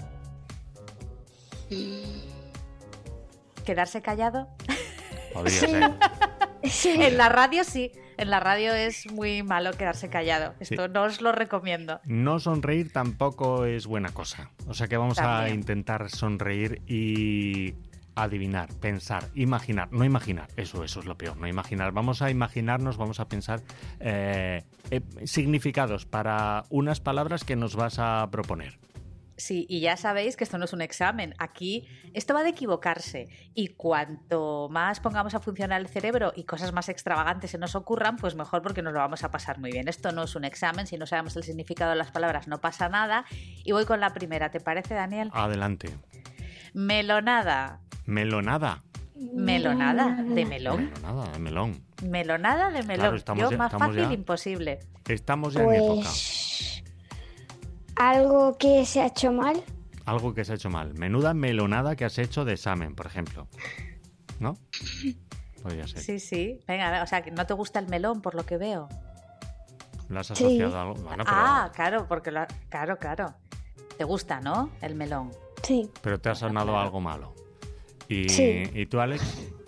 ¿Quedarse callado? Podría ser. En la radio sí, en la radio es muy malo quedarse callado. Esto Sí. no os lo recomiendo. No sonreír tampoco es buena cosa. O sea que vamos a También. intentar sonreír y adivinar, pensar, imaginar. No imaginar, eso, eso es lo peor, no imaginar. Vamos a imaginarnos, vamos a pensar eh, eh, significados para unas palabras que nos vas a proponer. Sí, y ya sabéis que esto no es un examen. Aquí esto va de equivocarse. Y cuanto más pongamos a funcionar el cerebro y cosas más extravagantes se nos ocurran, pues mejor, porque nos lo vamos a pasar muy bien. Esto no es un examen, si no sabemos el significado de las palabras no pasa nada. Y voy con la primera, ¿te parece, Daniel? Adelante. Melonada. Melonada. Melonada de melón. Melonada de melón. Melonada de melón. Claro, estamos Yo ya- más estamos fácil ya- imposible. Estamos ya en época. Pues algo que se ha hecho mal. Algo que se ha hecho mal. Menuda melonada que has hecho de examen, por ejemplo. ¿No? Podría ser. Sí, sí. Venga, o sea, que no te gusta el melón, por lo que veo. ¿Lo has Sí. asociado a algo? Bueno, pero, Ah, claro, porque lo... claro, claro. Te gusta, ¿no? El melón. Sí. pero te ha sonado claro. algo malo. ¿Y, Sí. ¿y tú, Alex?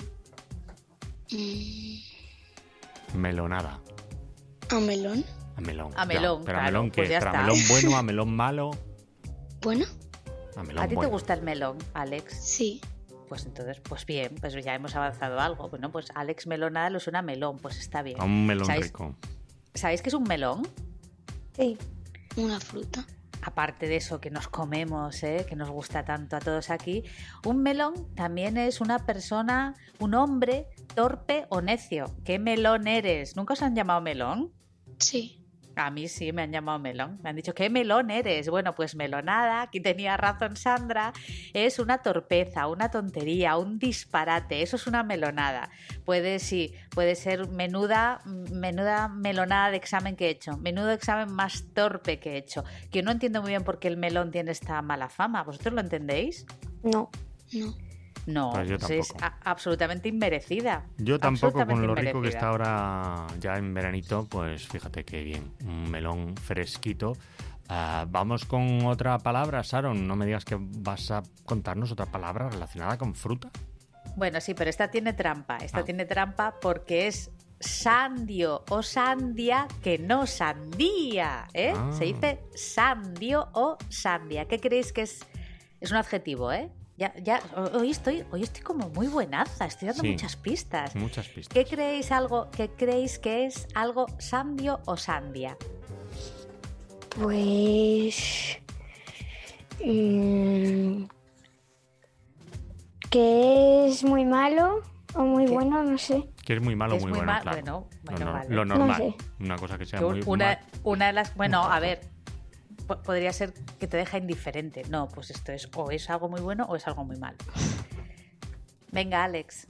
Melonada. ¿A melón? A melón. A melón, Ya, pero a claro, melón pues qué? ya ¿Pero a está. melón bueno, a melón malo? ¿Bueno? A melón ¿A ti bueno. te gusta el melón, Alex? Sí. Pues entonces, pues bien, pues ya hemos avanzado algo. Bueno, pues Alex Melonada lo suena a melón, pues está bien. A un melón ¿Sabéis, rico. ¿Sabéis qué es un melón? Sí. Una fruta. Aparte de eso que nos comemos, ¿eh? Que nos gusta tanto a todos aquí, un melón también es una persona, un hombre torpe o necio. ¿Qué melón eres? ¿Nunca os han llamado melón? Sí. A mí sí me han llamado melón. Me han dicho, ¿qué melón eres? Bueno, pues melonada, aquí tenía razón Sandra, es una torpeza, una tontería, un disparate. Eso es una melonada. Puede, sí, puede ser menuda, menuda melonada de examen que he hecho. Menudo examen más torpe que he hecho. Que no entiendo muy bien por qué el melón tiene esta mala fama. ¿Vosotros lo entendéis? No. No. No, Pues yo pues es tampoco. a- absolutamente inmerecida. Yo tampoco, con Absolutamente lo rico que inmerecida. está ahora ya en veranito, pues fíjate qué bien. Un melón fresquito. Ah, vamos con otra palabra, Sharon. No me digas que vas a contarnos otra palabra relacionada con fruta. Bueno, sí, pero esta tiene trampa. Esta Ah. tiene trampa porque es sandio o sandia que no sandía, ¿eh? Ah. Se dice sandio o sandia. ¿Qué creéis que es? Es un adjetivo, ¿eh? Ya, ya, hoy estoy, hoy estoy como muy buenaza, estoy dando Sí. muchas pistas. Muchas pistas. ¿Qué creéis algo, qué creéis que es algo sandio o sandia? Pues... mm, que es muy malo o muy ¿Qué? bueno, no sé. Que es muy malo o Es muy, muy bueno, mal- claro. bueno, Lo bueno, nor- vale. Lo normal. No sé. Una cosa que sea Que muy... una, mal. una de las... Bueno, a ver, po- podría ser que te deja indiferente. No, pues esto es o es algo muy bueno o es algo muy malo. Venga, Alex.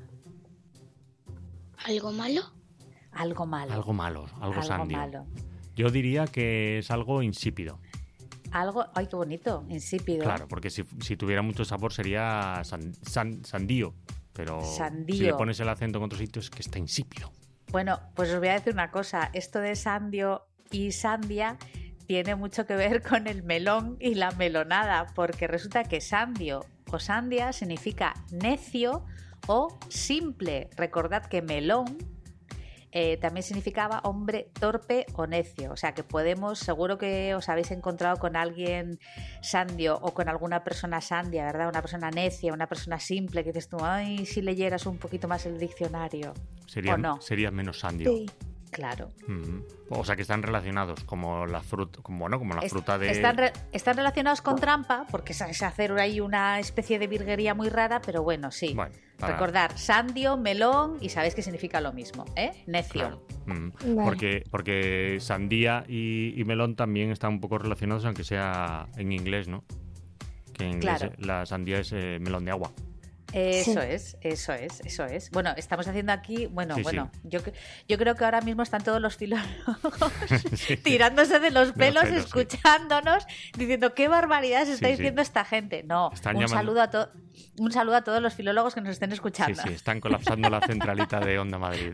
¿Algo malo? Algo malo. Algo malo, algo, Algo sandio. malo. Yo diría que es algo insípido. Algo, ay, qué bonito, insípido. Claro, porque si, si tuviera mucho sabor sería san- san- sandío. Pero Sandío. si le pones el acento en otro sitio es que está insípido. Bueno, pues os voy a decir una cosa. Esto de sandio y sandia tiene mucho que ver con el melón y la melonada, porque resulta que sandio o sandia significa necio o simple. Recordad que melón eh, también significaba hombre torpe o necio. O sea que podemos, seguro que os habéis encontrado con alguien sandio o con alguna persona sandia, ¿verdad? Una persona necia, una persona simple, que dices tú, ay, si leyeras un poquito más el diccionario. Sería, ¿O no? sería menos sandio. Sí. Claro. Mm. O sea que están relacionados, como la fruta, como, bueno, como la Es- fruta de... Están, re- están relacionados con trampa, porque es es hacer ahí una especie de virguería muy rara, pero bueno, sí. Bueno, para- Recordar, sandio, melón, y sabéis que significa lo mismo, ¿eh? Necio. Mm. Vale. Porque, porque sandía y, y melón también están un poco relacionados, aunque sea en inglés, ¿no? Que en inglés Claro. eh, la sandía es eh, melón de agua. Eso Sí. es, eso es, eso es. Bueno, estamos haciendo aquí, bueno, Sí, bueno, sí. yo, cre- yo creo que ahora mismo están todos los filólogos Sí. tirándose de los De los pelos, pelos, sí. escuchándonos, diciendo qué barbaridades está Sí, sí. diciendo esta gente. No, Están un llamando- saludo a to- un saludo a todos los filólogos que nos estén Sí, escuchando. sí, están colapsando la centralita de Onda Madrid.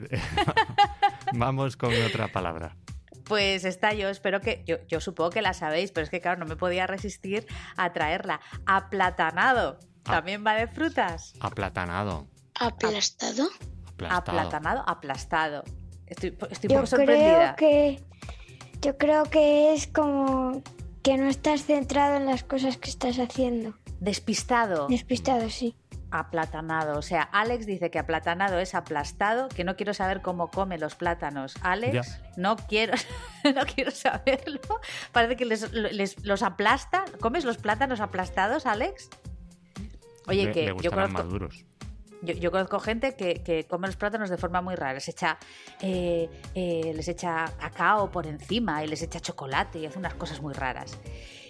Vamos con otra palabra. Pues está, yo espero que, yo, yo supongo que la sabéis, pero es que claro, no me podía resistir a traerla. Aplatanado. También va de frutas. Aplatanado. ¿Aplastado? Aplastado. Aplatanado, aplastado. Estoy, estoy un Yo poco sorprendida. creo que yo creo que es como que no estás centrado en las cosas que estás haciendo. Despistado. Despistado, sí. Aplatanado. O sea, Alex dice que aplatanado es aplastado, que no quiero saber cómo come los plátanos. Alex, Ya. no quiero, no quiero saberlo. Parece que les, les- los aplasta. ¿Comes los plátanos aplastados, Alex? Oye, Le- que le yo gustarán conozco, maduros. yo, yo conozco gente que, que come los plátanos de forma muy rara. Les echa, eh, eh, les echa cacao por encima y les echa chocolate y hace unas cosas muy raras.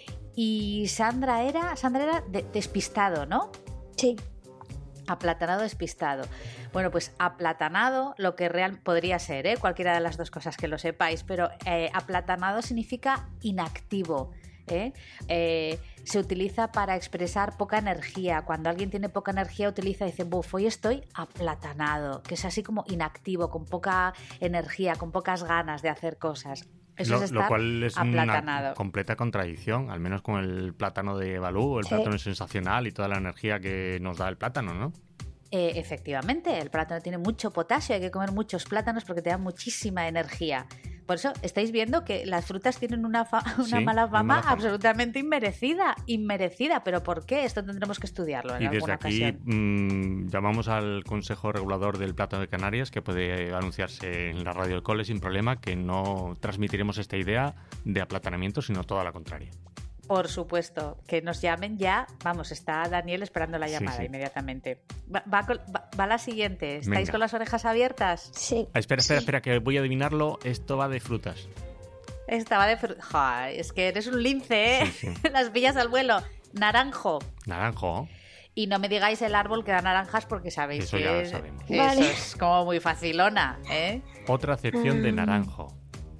Y Sandra era, Sandra era de- despistado, ¿no? Sí. Aplatanado, despistado. Bueno, pues aplatanado, lo que real podría ser, ¿eh? Cualquiera de las dos cosas que lo sepáis, pero eh, aplatanado significa inactivo. ¿eh? Eh, se utiliza para expresar poca energía. Cuando alguien tiene poca energía, utiliza y dice, buf, hoy estoy aplatanado, que es así como inactivo, con poca energía, con pocas ganas de hacer cosas. Eso Lo, es lo estar cual es aplatanado. una completa contradicción, al menos con el plátano de Balú. El Sí. plátano es sensacional y toda la energía que nos da el plátano, ¿no? Eh, efectivamente, el plátano tiene mucho potasio, hay que comer muchos plátanos porque te dan muchísima energía. Por eso estáis viendo que las frutas tienen una, fa- una Sí, mala muy fama mala fama. absolutamente inmerecida, inmerecida. ¿Pero por qué? Esto tendremos que estudiarlo en Y desde alguna aquí ocasión. mm, llamamos al Consejo Regulador del Plátano de Canarias, que puede anunciarse en la radio del cole sin problema, que no transmitiremos esta idea de aplatanamiento, sino toda la contraria. Por supuesto, que nos llamen ya. Vamos, está Daniel esperando la Sí, llamada sí. inmediatamente. Va, va con- va- va la siguiente. ¿Estáis Venga. con las orejas abiertas? Sí. Ah, espera, espera, espera, que voy a adivinarlo. Esto va de frutas. Estaba de... fru- Ja, es que eres un lince, ¿eh? Sí, Las pillas al vuelo. Naranjo. Naranjo. Y no me digáis el árbol que da naranjas porque sabéis Eso que ya lo es- sabemos. eso Vale. es como muy facilona, ¿eh? Otra acepción de Mm. naranjo.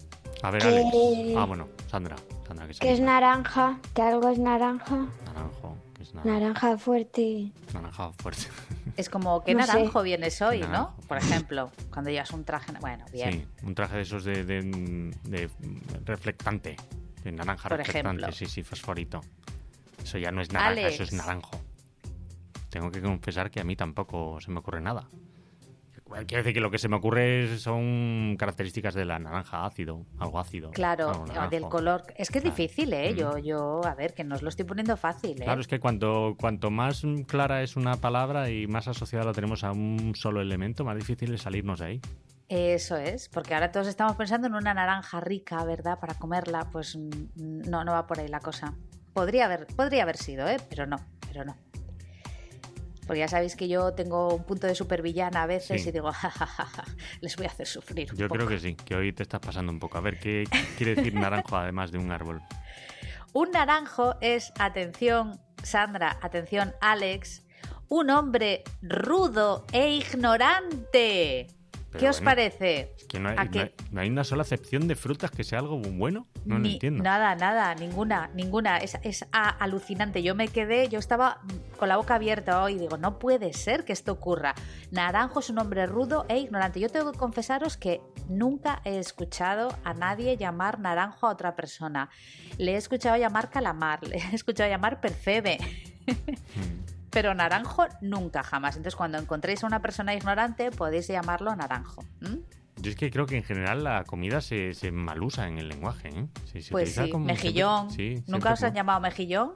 A ver, Que- Alex. Ah, bueno, Sandra. Sandra que Que es sabe. naranja, que algo es naranja. Naranjo. Que es naranja. Naranja fuerte. Naranja fuerte. Es es como, ¿qué No sé. naranjo vienes hoy, Naranjo. no? Por ejemplo, cuando llevas un traje... Bueno, bien. Sí, un traje de esos de, de, de reflectante. De naranja Por reflectante, ejemplo. sí, sí, fosforito. Eso ya no es naranja, eso es Alex. naranjo. Tengo que confesar que a mí tampoco se me ocurre nada. Quiero decir que lo que se me ocurre son características de la naranja, ácido, algo ácido. Claro, algo naranjo. del color. Es que es Claro. difícil, ¿eh? Mm. Yo, yo, a ver, que no os lo estoy poniendo fácil, ¿eh? Claro, es que cuanto, cuanto más clara es una palabra y más asociada la tenemos a un solo elemento, más difícil es salirnos de ahí. Eso es, porque ahora todos estamos pensando en una naranja rica, ¿verdad? Para comerla, pues mm, no, no va por ahí la cosa. Podría haber, podría haber sido, ¿eh? Pero no, pero no. Porque ya sabéis que yo tengo un punto de supervillana a veces Sí. y digo, jajaja, les voy a hacer sufrir un Yo poco. creo que sí, que hoy te estás pasando un poco. A ver, ¿qué quiere decir naranjo además de un árbol? Un naranjo es, atención Sandra, atención Alex, un hombre rudo e ignorante. Pero ¿Qué os bueno, parece? Es que no hay, ¿A no, qué? hay, no hay una sola acepción de frutas que sea algo bueno. No lo Ni- entiendo. Nada, nada, ninguna, ninguna. Es, es a- alucinante. Yo me quedé, yo estaba con la boca abierta hoy y digo, no puede ser que esto ocurra. Naranjo es un hombre rudo e ignorante. Yo tengo que confesaros que nunca he escuchado a nadie llamar naranjo a otra persona. Le he escuchado llamar calamar, le he escuchado llamar percebe. Pero naranjo nunca, jamás. Entonces, cuando encontréis a una persona ignorante, podéis llamarlo naranjo. ¿m? Yo es que creo que en general la comida se, se malusa en el lenguaje, ¿eh? Sí, se Pues utiliza sí, como mejillón. siempre- sí, ¿Nunca siempre os han como- llamado mejillón?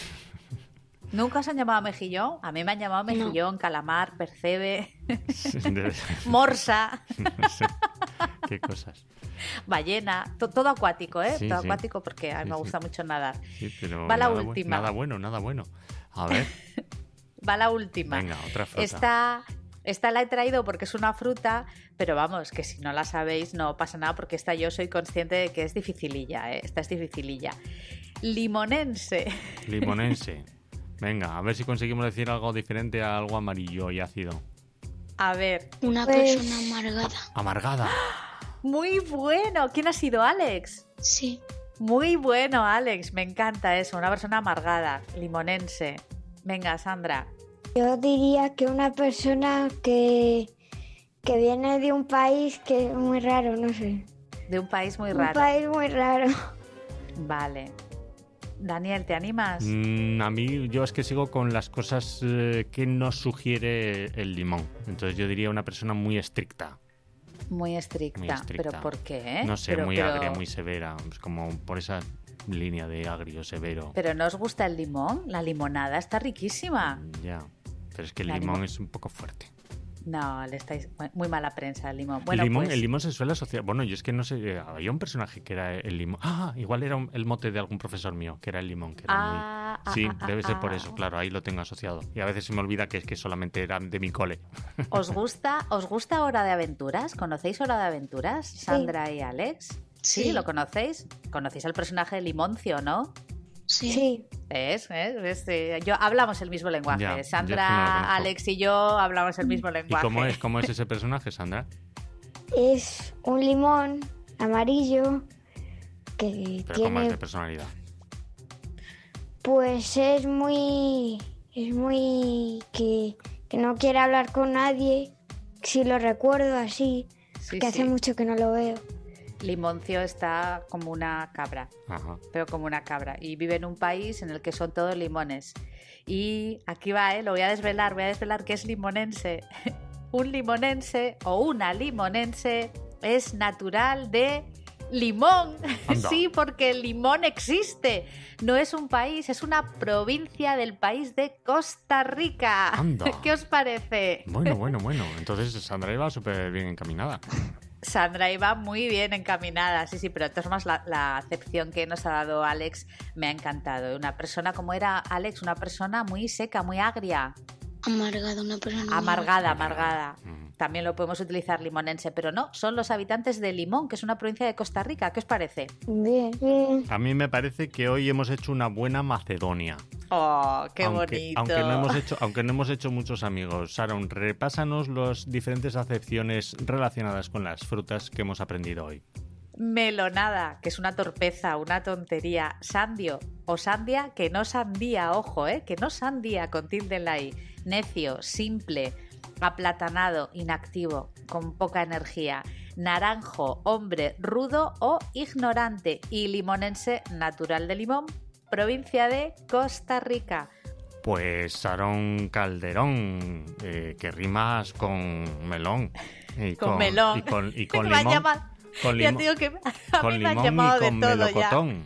¿Nunca os han llamado mejillón? A mí me han llamado mejillón, calamar, percebe, Debe- morsa, No sé, qué cosas. ballena, to- todo acuático, ¿eh? Sí, todo sí. acuático porque a mí Sí, me sí. gusta mucho nadar. Sí, pero Va la nada bu- última. Nada bueno, nada bueno. A ver, Va la última. venga, otra fruta. Esta, esta la he traído porque es una fruta, pero vamos, que si no la sabéis no pasa nada porque esta yo soy consciente de que es dificililla, ¿eh? Esta es dificililla. Limonense. Limonense. Venga, a ver si conseguimos decir algo diferente a algo amarillo y ácido. A ver. Una Pues- persona amargada. Amargada. Muy bueno. ¿Quién ha sido, Alex? Sí. Muy bueno, Alex. Me encanta eso. Una persona amargada, limonense. Venga, Sandra. Yo diría que una persona que, que viene de un país que es muy raro, no sé. De un país muy Un raro. país muy raro. Vale. Daniel, ¿te animas? Mm, a mí, yo es que sigo con las cosas eh, que nos sugiere el limón. Entonces yo diría una persona muy estricta. Muy estricta. Muy estricta. ¿Pero por qué? No sé, Pero- muy pero- agria, muy severa. Es como por esa línea de agrio, severo. ¿Pero no os gusta el limón? La limonada está riquísima. Ya. Pero es que el La limón limón- es un poco fuerte. No, le estáis muy mala prensa al limón. Bueno, el, limón, pues, el limón se suele asociar. Bueno, yo es que no sé. eh, Había un personaje que era el limón. Ah, igual era un- el mote de algún profesor mío, que era el limón. Que era Ah, muy... Sí, ah, ah, debe ser ah, por ah. eso, claro, ahí lo tengo asociado. Y a veces se me olvida que es que solamente era de mi cole. ¿os gusta, ¿os gusta Hora de Aventuras? ¿Conocéis Hora de Aventuras? Sandra y Alex. ¿Sí? Sí. ¿Lo conocéis? ¿Conocéis al personaje de Limoncio, no? Sí. Sí. ¿Ves? ¿Ves? ¿Ves? Eh, Yo, hablamos el mismo lenguaje. Ya, yo es que Sandra, no lo conozco. Alex y yo hablamos el mismo ¿Y lenguaje. cómo es, cómo es ese personaje, Sandra? Es un limón amarillo que Pero ¿cómo es tiene, de personalidad? pues es muy, es muy que, que no quiere hablar con nadie. Si lo recuerdo así, Sí, que sí. hace mucho que no lo veo. Limoncio está como una cabra. Ajá. Pero como una cabra. Y vive en un país en el que son todos limones. Y aquí va, ¿eh? Lo voy a desvelar, voy a desvelar que es limonense. Un limonense o una limonense es natural de Limón. Anda. Sí, porque el Limón existe. No es un país, es una provincia del país de Costa Rica. Anda. ¿Qué os parece? Bueno, bueno, bueno. Entonces Sandra iba súper bien encaminada. Sandra iba muy bien encaminada, sí, sí, pero de todas formas la, la acepción que nos ha dado Alex me ha encantado. Una persona como era Alex, una persona muy seca, muy agria. Amargada, una persona Amargada, amargada. También lo podemos utilizar limonense, pero no, son los habitantes de Limón, que es una provincia de Costa Rica. ¿Qué os parece? Bien, bien. A mí me parece que hoy hemos hecho una buena Macedonia. Oh, qué aunque, bonito. Aunque no, hemos hecho, aunque no hemos hecho muchos amigos. Sharon, repásanos las diferentes acepciones relacionadas con las frutas que hemos aprendido hoy. Melonada, que es una torpeza, una tontería. Sandio o sandia, que no sandía, ojo, ¿eh? Que no sandía, con tilde en la i. Necio, simple, aplatanado, inactivo, con poca energía. Naranjo, hombre, rudo o ignorante. Y limonense, natural de Limón, provincia de Costa Rica. Pues Sharon Calderón, eh, que rimas con melón. Y Con melón. Y con, y con Me han limón. llamado- Con ya limón, te digo que a con mí me han limón llamado y de con todo ya. melocotón.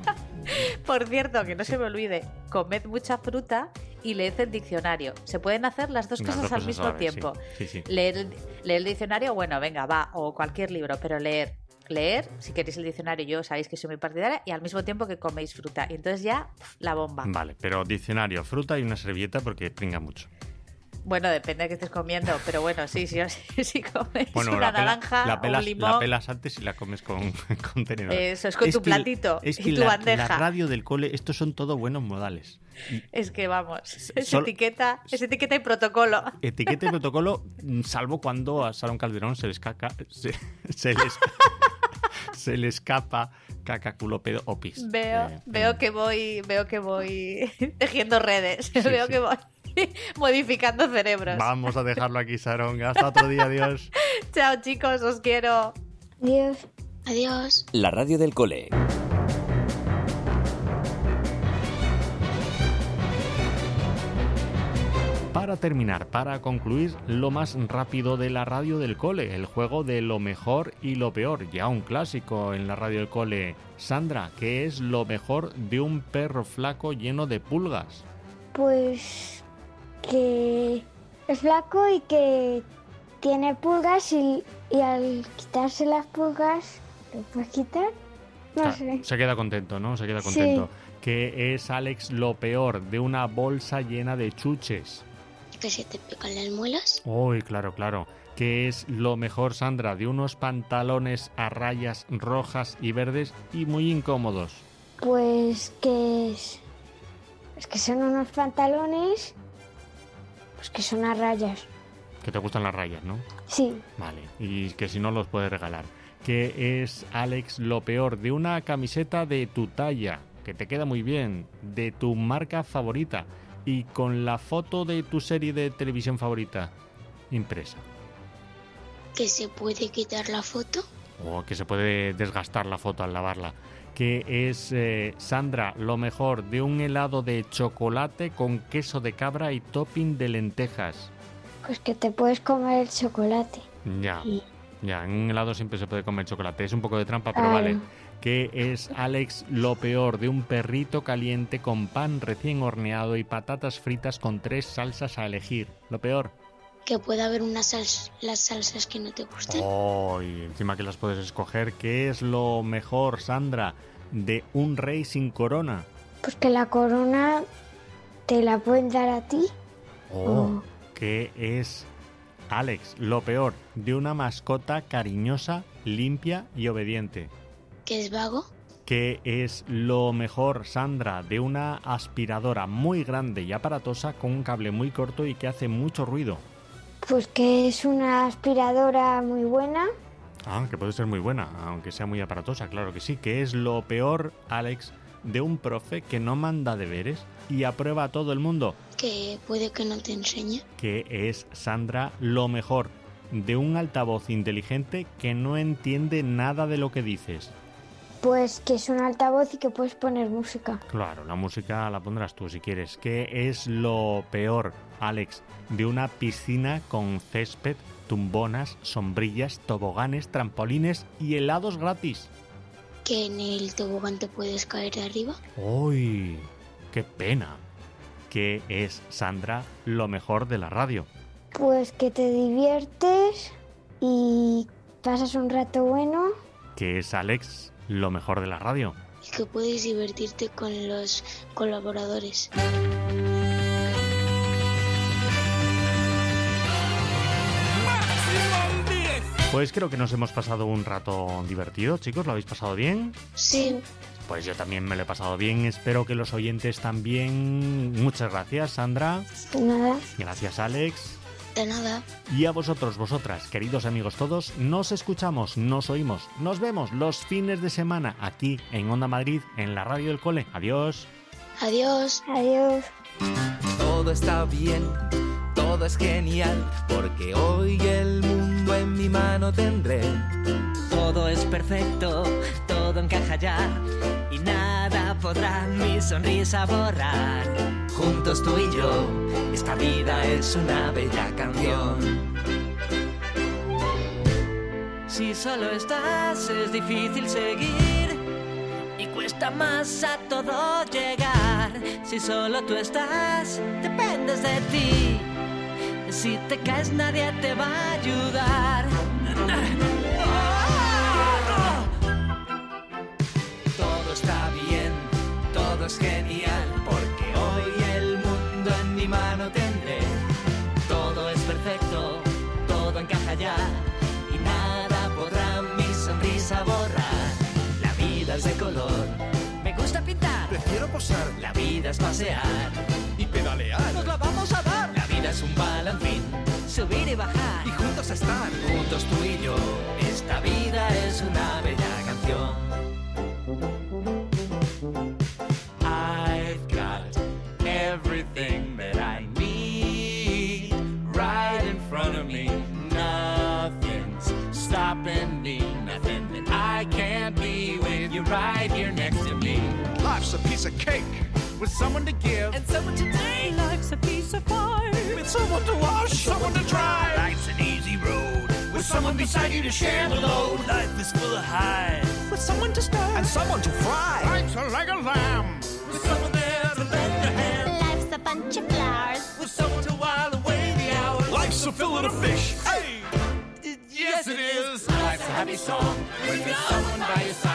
Por cierto, que no se me olvide, comed mucha fruta y leed el diccionario. Se pueden hacer las dos Las cosas dos al cosas mismo a la vez, tiempo. sí. Sí, sí. Leer, el, leer el diccionario, bueno, venga, va, o cualquier libro, pero leer. Leer, si queréis el diccionario, yo sabéis que soy muy partidaria, y al mismo tiempo que coméis fruta. Y entonces ya, pf, la bomba. Vale, pero diccionario, fruta y una servilleta porque pringa mucho. Bueno, depende de qué estés comiendo, pero bueno, sí, sí, sí, sí comes Bueno, una la, pela, naranja, la, pelas, un limón. la pelas antes y la comes con, con tenedor. Eso, es con es tu que, platito es que y tu la, bandeja. La radio del cole, estos son todo buenos modales. Es que vamos, es Solo, etiqueta, es etiqueta y protocolo. Etiqueta y protocolo, salvo cuando a Sharon Calderón se le escapa, se, se le, se le escapa caca, culo, pedo o pis. Veo, eh, veo eh. que voy, veo que voy tejiendo redes, Sí, veo sí. que voy modificando cerebros. Vamos a dejarlo aquí, Sharon. Hasta otro día, adiós. Chao, chicos, os quiero. Adiós. Adiós. La radio del cole. Para terminar, para concluir, lo más rápido de la radio del cole, el juego de lo mejor y lo peor, ya un clásico en la radio del cole. Sandra, ¿qué es lo mejor de un perro flaco lleno de pulgas? Pues que es flaco y que tiene pulgas y, y al quitarse las pulgas, ¿lo puedes quitar? No Ah, sé. Se queda contento, ¿no? Se queda Sí. contento. ¿Qué es, Alex, lo peor de una bolsa llena de chuches? Que se te pegan las muelas. Uy, claro, claro. ¿Qué es lo mejor, Sandra, de unos pantalones a rayas rojas y verdes y muy incómodos? Pues que es, es que son unos pantalones, pues que son a rayas. Que te gustan las rayas, ¿no? Sí. Vale, y que si no los puedes regalar. ¿Qué es, Alex, lo peor de una camiseta de tu talla, que te queda muy bien, de tu marca favorita y con la foto de tu serie de televisión favorita impresa? Que se puede quitar la foto. O que se puede desgastar la foto al lavarla. ¿Qué es, eh, Sandra, lo mejor de un helado de chocolate con queso de cabra y topping de lentejas? Pues que te puedes comer el chocolate. Ya, Y- ya, en un helado siempre se puede comer chocolate. Es un poco de trampa, pero Claro. vale. ¿Qué es, Alex, lo peor de un perrito caliente con pan recién horneado y patatas fritas con tres salsas a elegir? Lo peor. Que pueda haber unas sals las salsas que no te gusten. Oh, y encima que las puedes escoger. ¿Qué es lo mejor, Sandra, de un rey sin corona? Pues que la corona te la pueden dar a ti. Oh. ¿Qué es, Alex, lo peor de una mascota cariñosa, limpia y obediente? Que es vago. ¿Qué es lo mejor, Sandra, de una aspiradora muy grande y aparatosa con un cable muy corto y que hace mucho ruido? Pues que es una aspiradora muy buena. Ah, que puede ser muy buena, aunque sea muy aparatosa, claro que sí. ¿Qué es lo peor, Alex, de un profe que no manda deberes y aprueba a todo el mundo? Que puede que no te enseñe. ¿Qué es, Sandra, lo mejor de un altavoz inteligente que no entiende nada de lo que dices? Pues que es un altavoz y que puedes poner música. Claro, la música la pondrás tú si quieres. ¿Qué es lo peor, Alex, de una piscina con césped, tumbonas, sombrillas, toboganes, trampolines y helados gratis? Que en el tobogán te puedes caer de arriba. ¡Uy! ¡Qué pena! ¿Qué es, Sandra, lo mejor de la radio? Pues que te diviertes y pasas un rato bueno. ¿Qué es, Alex, lo mejor de la radio? Y que puedes divertirte con los colaboradores. Pues creo que nos hemos pasado un rato divertido, chicos. ¿Lo habéis pasado bien? Sí. Pues yo también me lo he pasado bien. Espero que los oyentes también. Muchas gracias, Sandra. Nada. Gracias, Alex. De nada. Y a vosotros, vosotras, queridos amigos todos, nos escuchamos, nos oímos, nos vemos los fines de semana aquí en Onda Madrid, en la radio del cole. Adiós. Adiós. Adiós. Todo está bien, todo es genial, porque hoy el mundo en mi mano tendré. Todo es perfecto, todo encaja ya y nada podrá mi sonrisa borrar. Juntos tú y yo, esta vida es una bella canción. Si solo estás es difícil seguir y cuesta más a todo llegar. Si solo tú estás, dependes de ti. Si te caes nadie te va a ayudar. Todo está bien, todo es genial, porque hoy el mundo en mi mano tendré. Todo vidas de color. Me gusta pintar, Prefiero posar la vida es pasear. y pedalear. Nos la vamos a dar. La vida es un balancín, subir y bajar. Y juntos estar. Juntos tú y yo, esta vida es una bella canción. I've got everything that I need right in front of me. Nothing's stopping me, nothing that I can't be with you right here next to me. Life's a piece of cake with someone to give And someone to take. Life's a piece of pie. with someone to wash, someone to dry. Life's an easy road with someone beside you to share the load. Life is full of highs With someone to start. and someone to fry. Life's like a lamb with someone there to lend a hand. Life's a bunch of flowers. With someone to while away the hours. Life's a fillet of fish. Hey, Yes, it is. Life's a happy song when there's someone by your side.